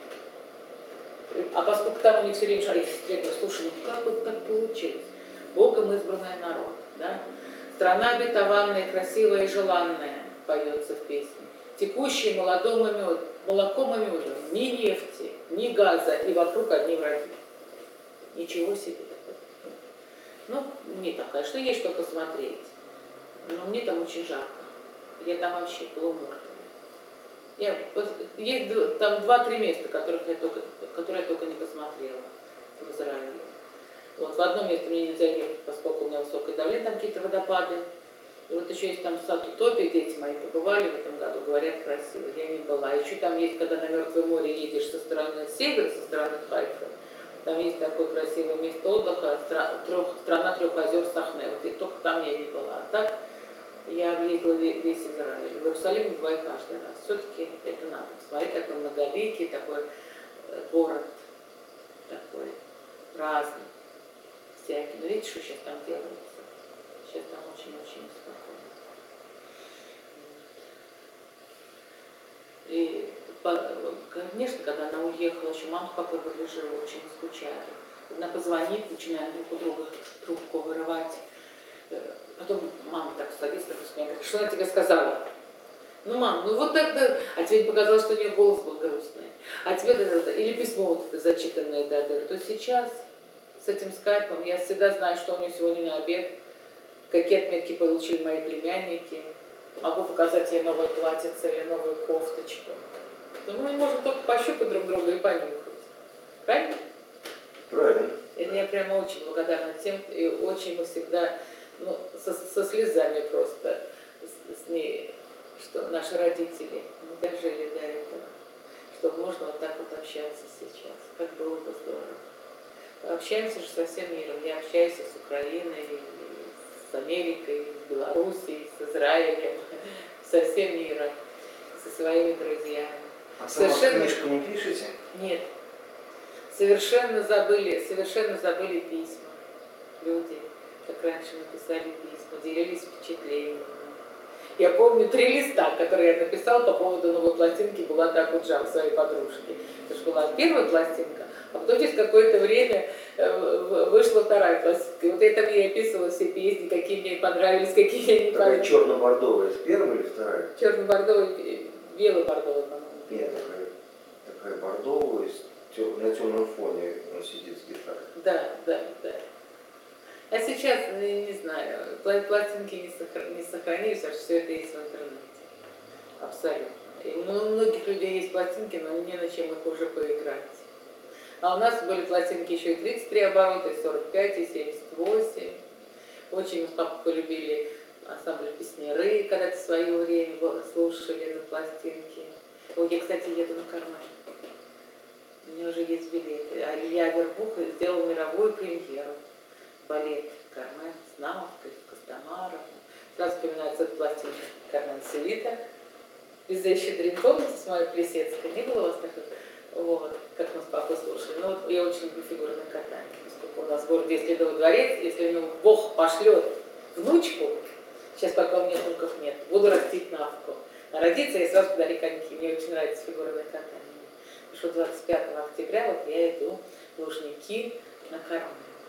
А поскольку там у них все время шарит, я говорю, слушай, ну как вот так получилось? Богом избранный народ. Да? Страна обетованная, красивая и желанная, поется в песне. Текущий молодому мед, молоком и медом, ни нефти, ни газа, и вокруг одни враги. Ничего себе. Ну, мне там, конечно, есть что посмотреть, но мне там очень жарко. Я там вообще полумертвая. Я, есть там два-три места, которых я только, которые я только не посмотрела в Израиле. Вот в одном месте мне нельзя ехать, поскольку у меня высокое давление, там какие-то водопады. И вот еще есть там сад Утопии, дети мои побывали в этом году, говорят красиво, я не была. Еще там есть, когда на Мертвое море едешь со стороны севера, со стороны Хайфа, там есть такое красивое место отдыха, трех, страна трех озер Сахне. Вот и только там я не была. А так я объездила весь Израиль. В Иерусалим бываю каждый раз. Все-таки это надо посмотреть, такой многоликий, такой город, такой разный, всякий. Но видите, что сейчас там делается? Сейчас там очень-очень спокойно. И, конечно, когда она уехала, еще мама какой выглядела, очень скучали. Она позвонит, начинает друг у друга трубку вырывать. Потом мама так садится, говорит, что она тебе сказала? Ну, мам, ну вот так, да. А тебе показалось, что у нее голос был грустный. А тебе, да, да, да. Или письмо вот зачитанное, да, да. То сейчас с этим скайпом я всегда знаю, что у нее сегодня на обед. Какие отметки получили мои племянники. Могу показать ей новое платьице или новую кофточку. Но мы можем только пощупать друг друга и понюхать. Правильно? Правильно. И я прямо очень благодарна тем, и очень мы всегда, ну, со, со слезами просто с, с ней, что наши родители не дожили до этого, что можно вот так вот общаться сейчас, как было бы здорово. Общаемся же со всем миром. Я общаюсь с Украиной, с Америкой, с Белоруссией, с Израилем, со всем миром, со своими друзьями. А сама книжку не пишете? Нет. Совершенно забыли, совершенно забыли письма. Люди, как раньше мы писали письма, делились впечатлениями. Я помню три листа, которые я написала по поводу новой пластинки «Булат Акуджав» своей подружки. Это же была первая пластинка, а потом через какое-то время вышла вторая пластинка. И вот это я описывала все песни, какие мне понравились, какие мне не понравились. Такая черно-бордовая, это первая или вторая? Черно-бордовая, бело-бордовая, по-моему, первая. Такая, такая бордовая, на темном фоне он сидит с гитарой. Да, да, да. А сейчас, не, не знаю, пластинки не, сохран, не сохранились, потому что все это есть в интернете. Абсолютно. И у многих людей есть пластинки, но не на чем их уже поиграть. А у нас были пластинки еще и тридцать три оборота, и сорок пять, и семьдесят восемь. Очень мы с папой полюбили ансамбль «Песняры», когда-то в свое время слушали на пластинке. Ой, я, кстати, еду на Кармен. У меня уже есть билеты. А Илья Вербух сделал мировую премьеру. Балет Кармен с Наухой, с Костомаром. Сразу вспоминается эта пластинка Кармен Селита. Из «The Щедрин», помните, с моей Плесецкой? Не было у вас таких? Вот, как мы с папой слушали. Ну, вот я очень люблю фигурное катание, поскольку у нас в городе есть Ледовый дворец. Если мне Бог пошлет внучку, сейчас пока у меня внуков нет, буду растить Навку. А родиться я сразу подарю коньки. Мне очень нравится фигурное катание. Что двадцать пятого октября вот я иду в Лужники на Кармен.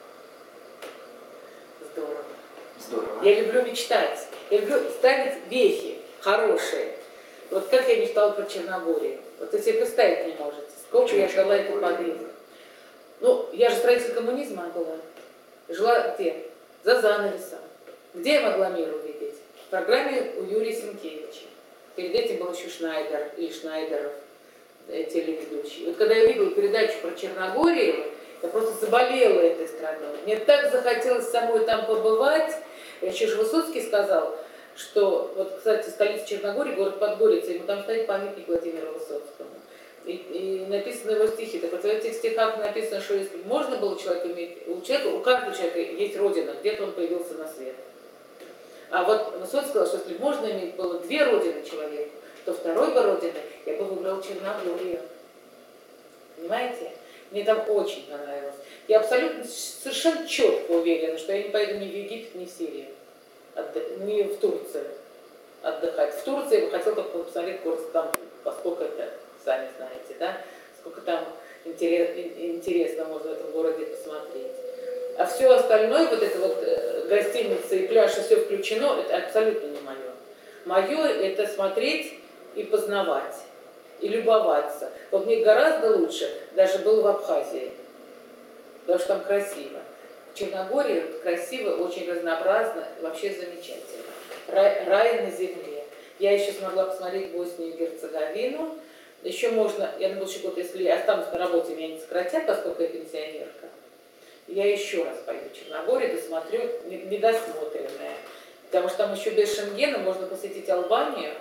Здорово. Здорово. Я люблю мечтать. Я люблю ставить вехи хорошие. Вот как я мечтала про Черногорию. Вот вы себе представить не можете, сколько я ждала эту победу. Ну, я же строитель коммунизма была. Жила где? За занавесом. Где я могла мир увидеть? В программе у Юрия Сенкевича. Перед этим был еще Шнайдер или Шнайдеров, телеведущий. Вот когда я видела передачу про Черногорию, я просто заболела этой страной. Мне так захотелось самой там побывать. Еще же Высоцкий сказал, что, вот, кстати, столица Черногории, город Подгорица, ему там стоит памятник Владимиру Высоцкому. И, и написаны его стихи. Так вот в этих стихах написано, что если можно было человеку иметь, у человека, у каждого человека есть родина, где-то он появился на свет. А вот Высоцкий сказал, что если можно иметь было две родины человеку, то второй бы родины я бы выбрал Черногорию. Понимаете? Мне там очень понравилось. Я абсолютно, совершенно четко уверена, что я не поеду ни в Египет, ни в Сирию, ни в Турцию отдыхать. В Турции я бы хотела только посмотреть город Стамбул, поскольку это, сами знаете, да, сколько там интерес, интересно можно в этом городе посмотреть. А все остальное, вот это вот гостиница и пляж, и все включено, это абсолютно не мое. Мое это смотреть и познавать, и любоваться. Вот мне гораздо лучше даже было в Абхазии, потому что там красиво. В Черногории красиво, очень разнообразно, вообще замечательно. Рай, рай на земле. Я еще смогла посмотреть Боснию и Герцеговину. Еще можно, я на будущий год, если я останусь на работе, меня не сократят, поскольку я пенсионерка, я еще раз пойду в Черногорию, досмотрю, недосмотренное. Потому что там еще без Шенгена можно посетить Албанию.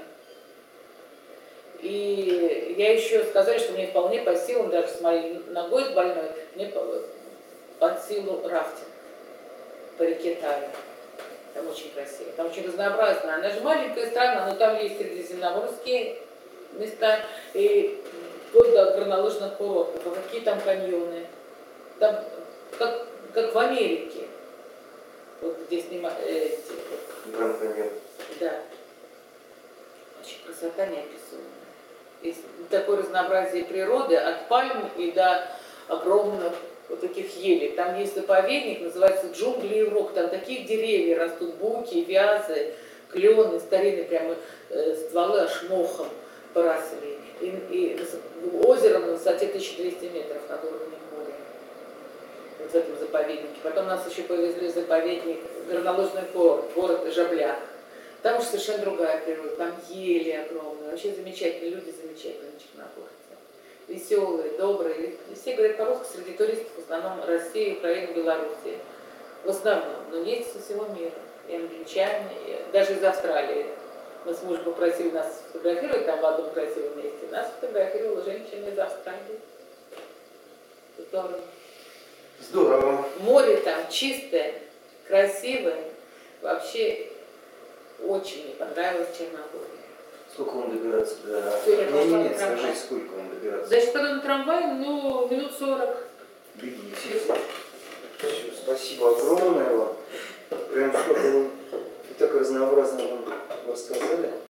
И я еще сказали, что мне вполне по силам, даже с моей ногой больной, мне под силу рафтинг по реке Тави. Там очень красиво, там очень разнообразно. Она же маленькая страна, но там есть средиземноморские места и вплоть до горнолыжных курортов. А какие там каньоны? Там как, как в Америке. Вот где снимают эти. Гранд каньон. Да. Очень красота неописуемая. Есть такое разнообразие природы, от пальм и до огромных вот таких елей. Там есть заповедник, называется «Джунгли и рок». Там такие деревья растут, буки, вязы, клены, старинные прямо э, стволы аж мохом поросли. И, и озеро на высоте тысяча двести метров над уровнем моря. Вот в этом заповеднике. Потом нас еще повезли в заповедник, горнолыжный курорт, город Жаблях. Там уж совершенно другая природа, там ели огромные, вообще замечательные люди, замечательные черногорцы. Веселые, добрые. И все говорят по-русски, среди туристов в основном Россия, Украина, Белоруссия. В основном, но есть со всего мира. И англичане, и даже из Австралии. Мы с мужем попросили нас сфотографировать там в одном красивом месте. Нас фотографировала женщина из Австралии. Здорово. Здорово. Море там чистое, красивое. Вообще очень мне понравилось Черногория. Сколько вам добираться до... Всё, я Не, пошла не, на нет, трамвай. скажите, сколько вам добираться? Значит, когда на трамвае, ну, минут сорок. Бегите. Всё, спасибо огромное вам. Прям столько вы так разнообразно вам рассказали.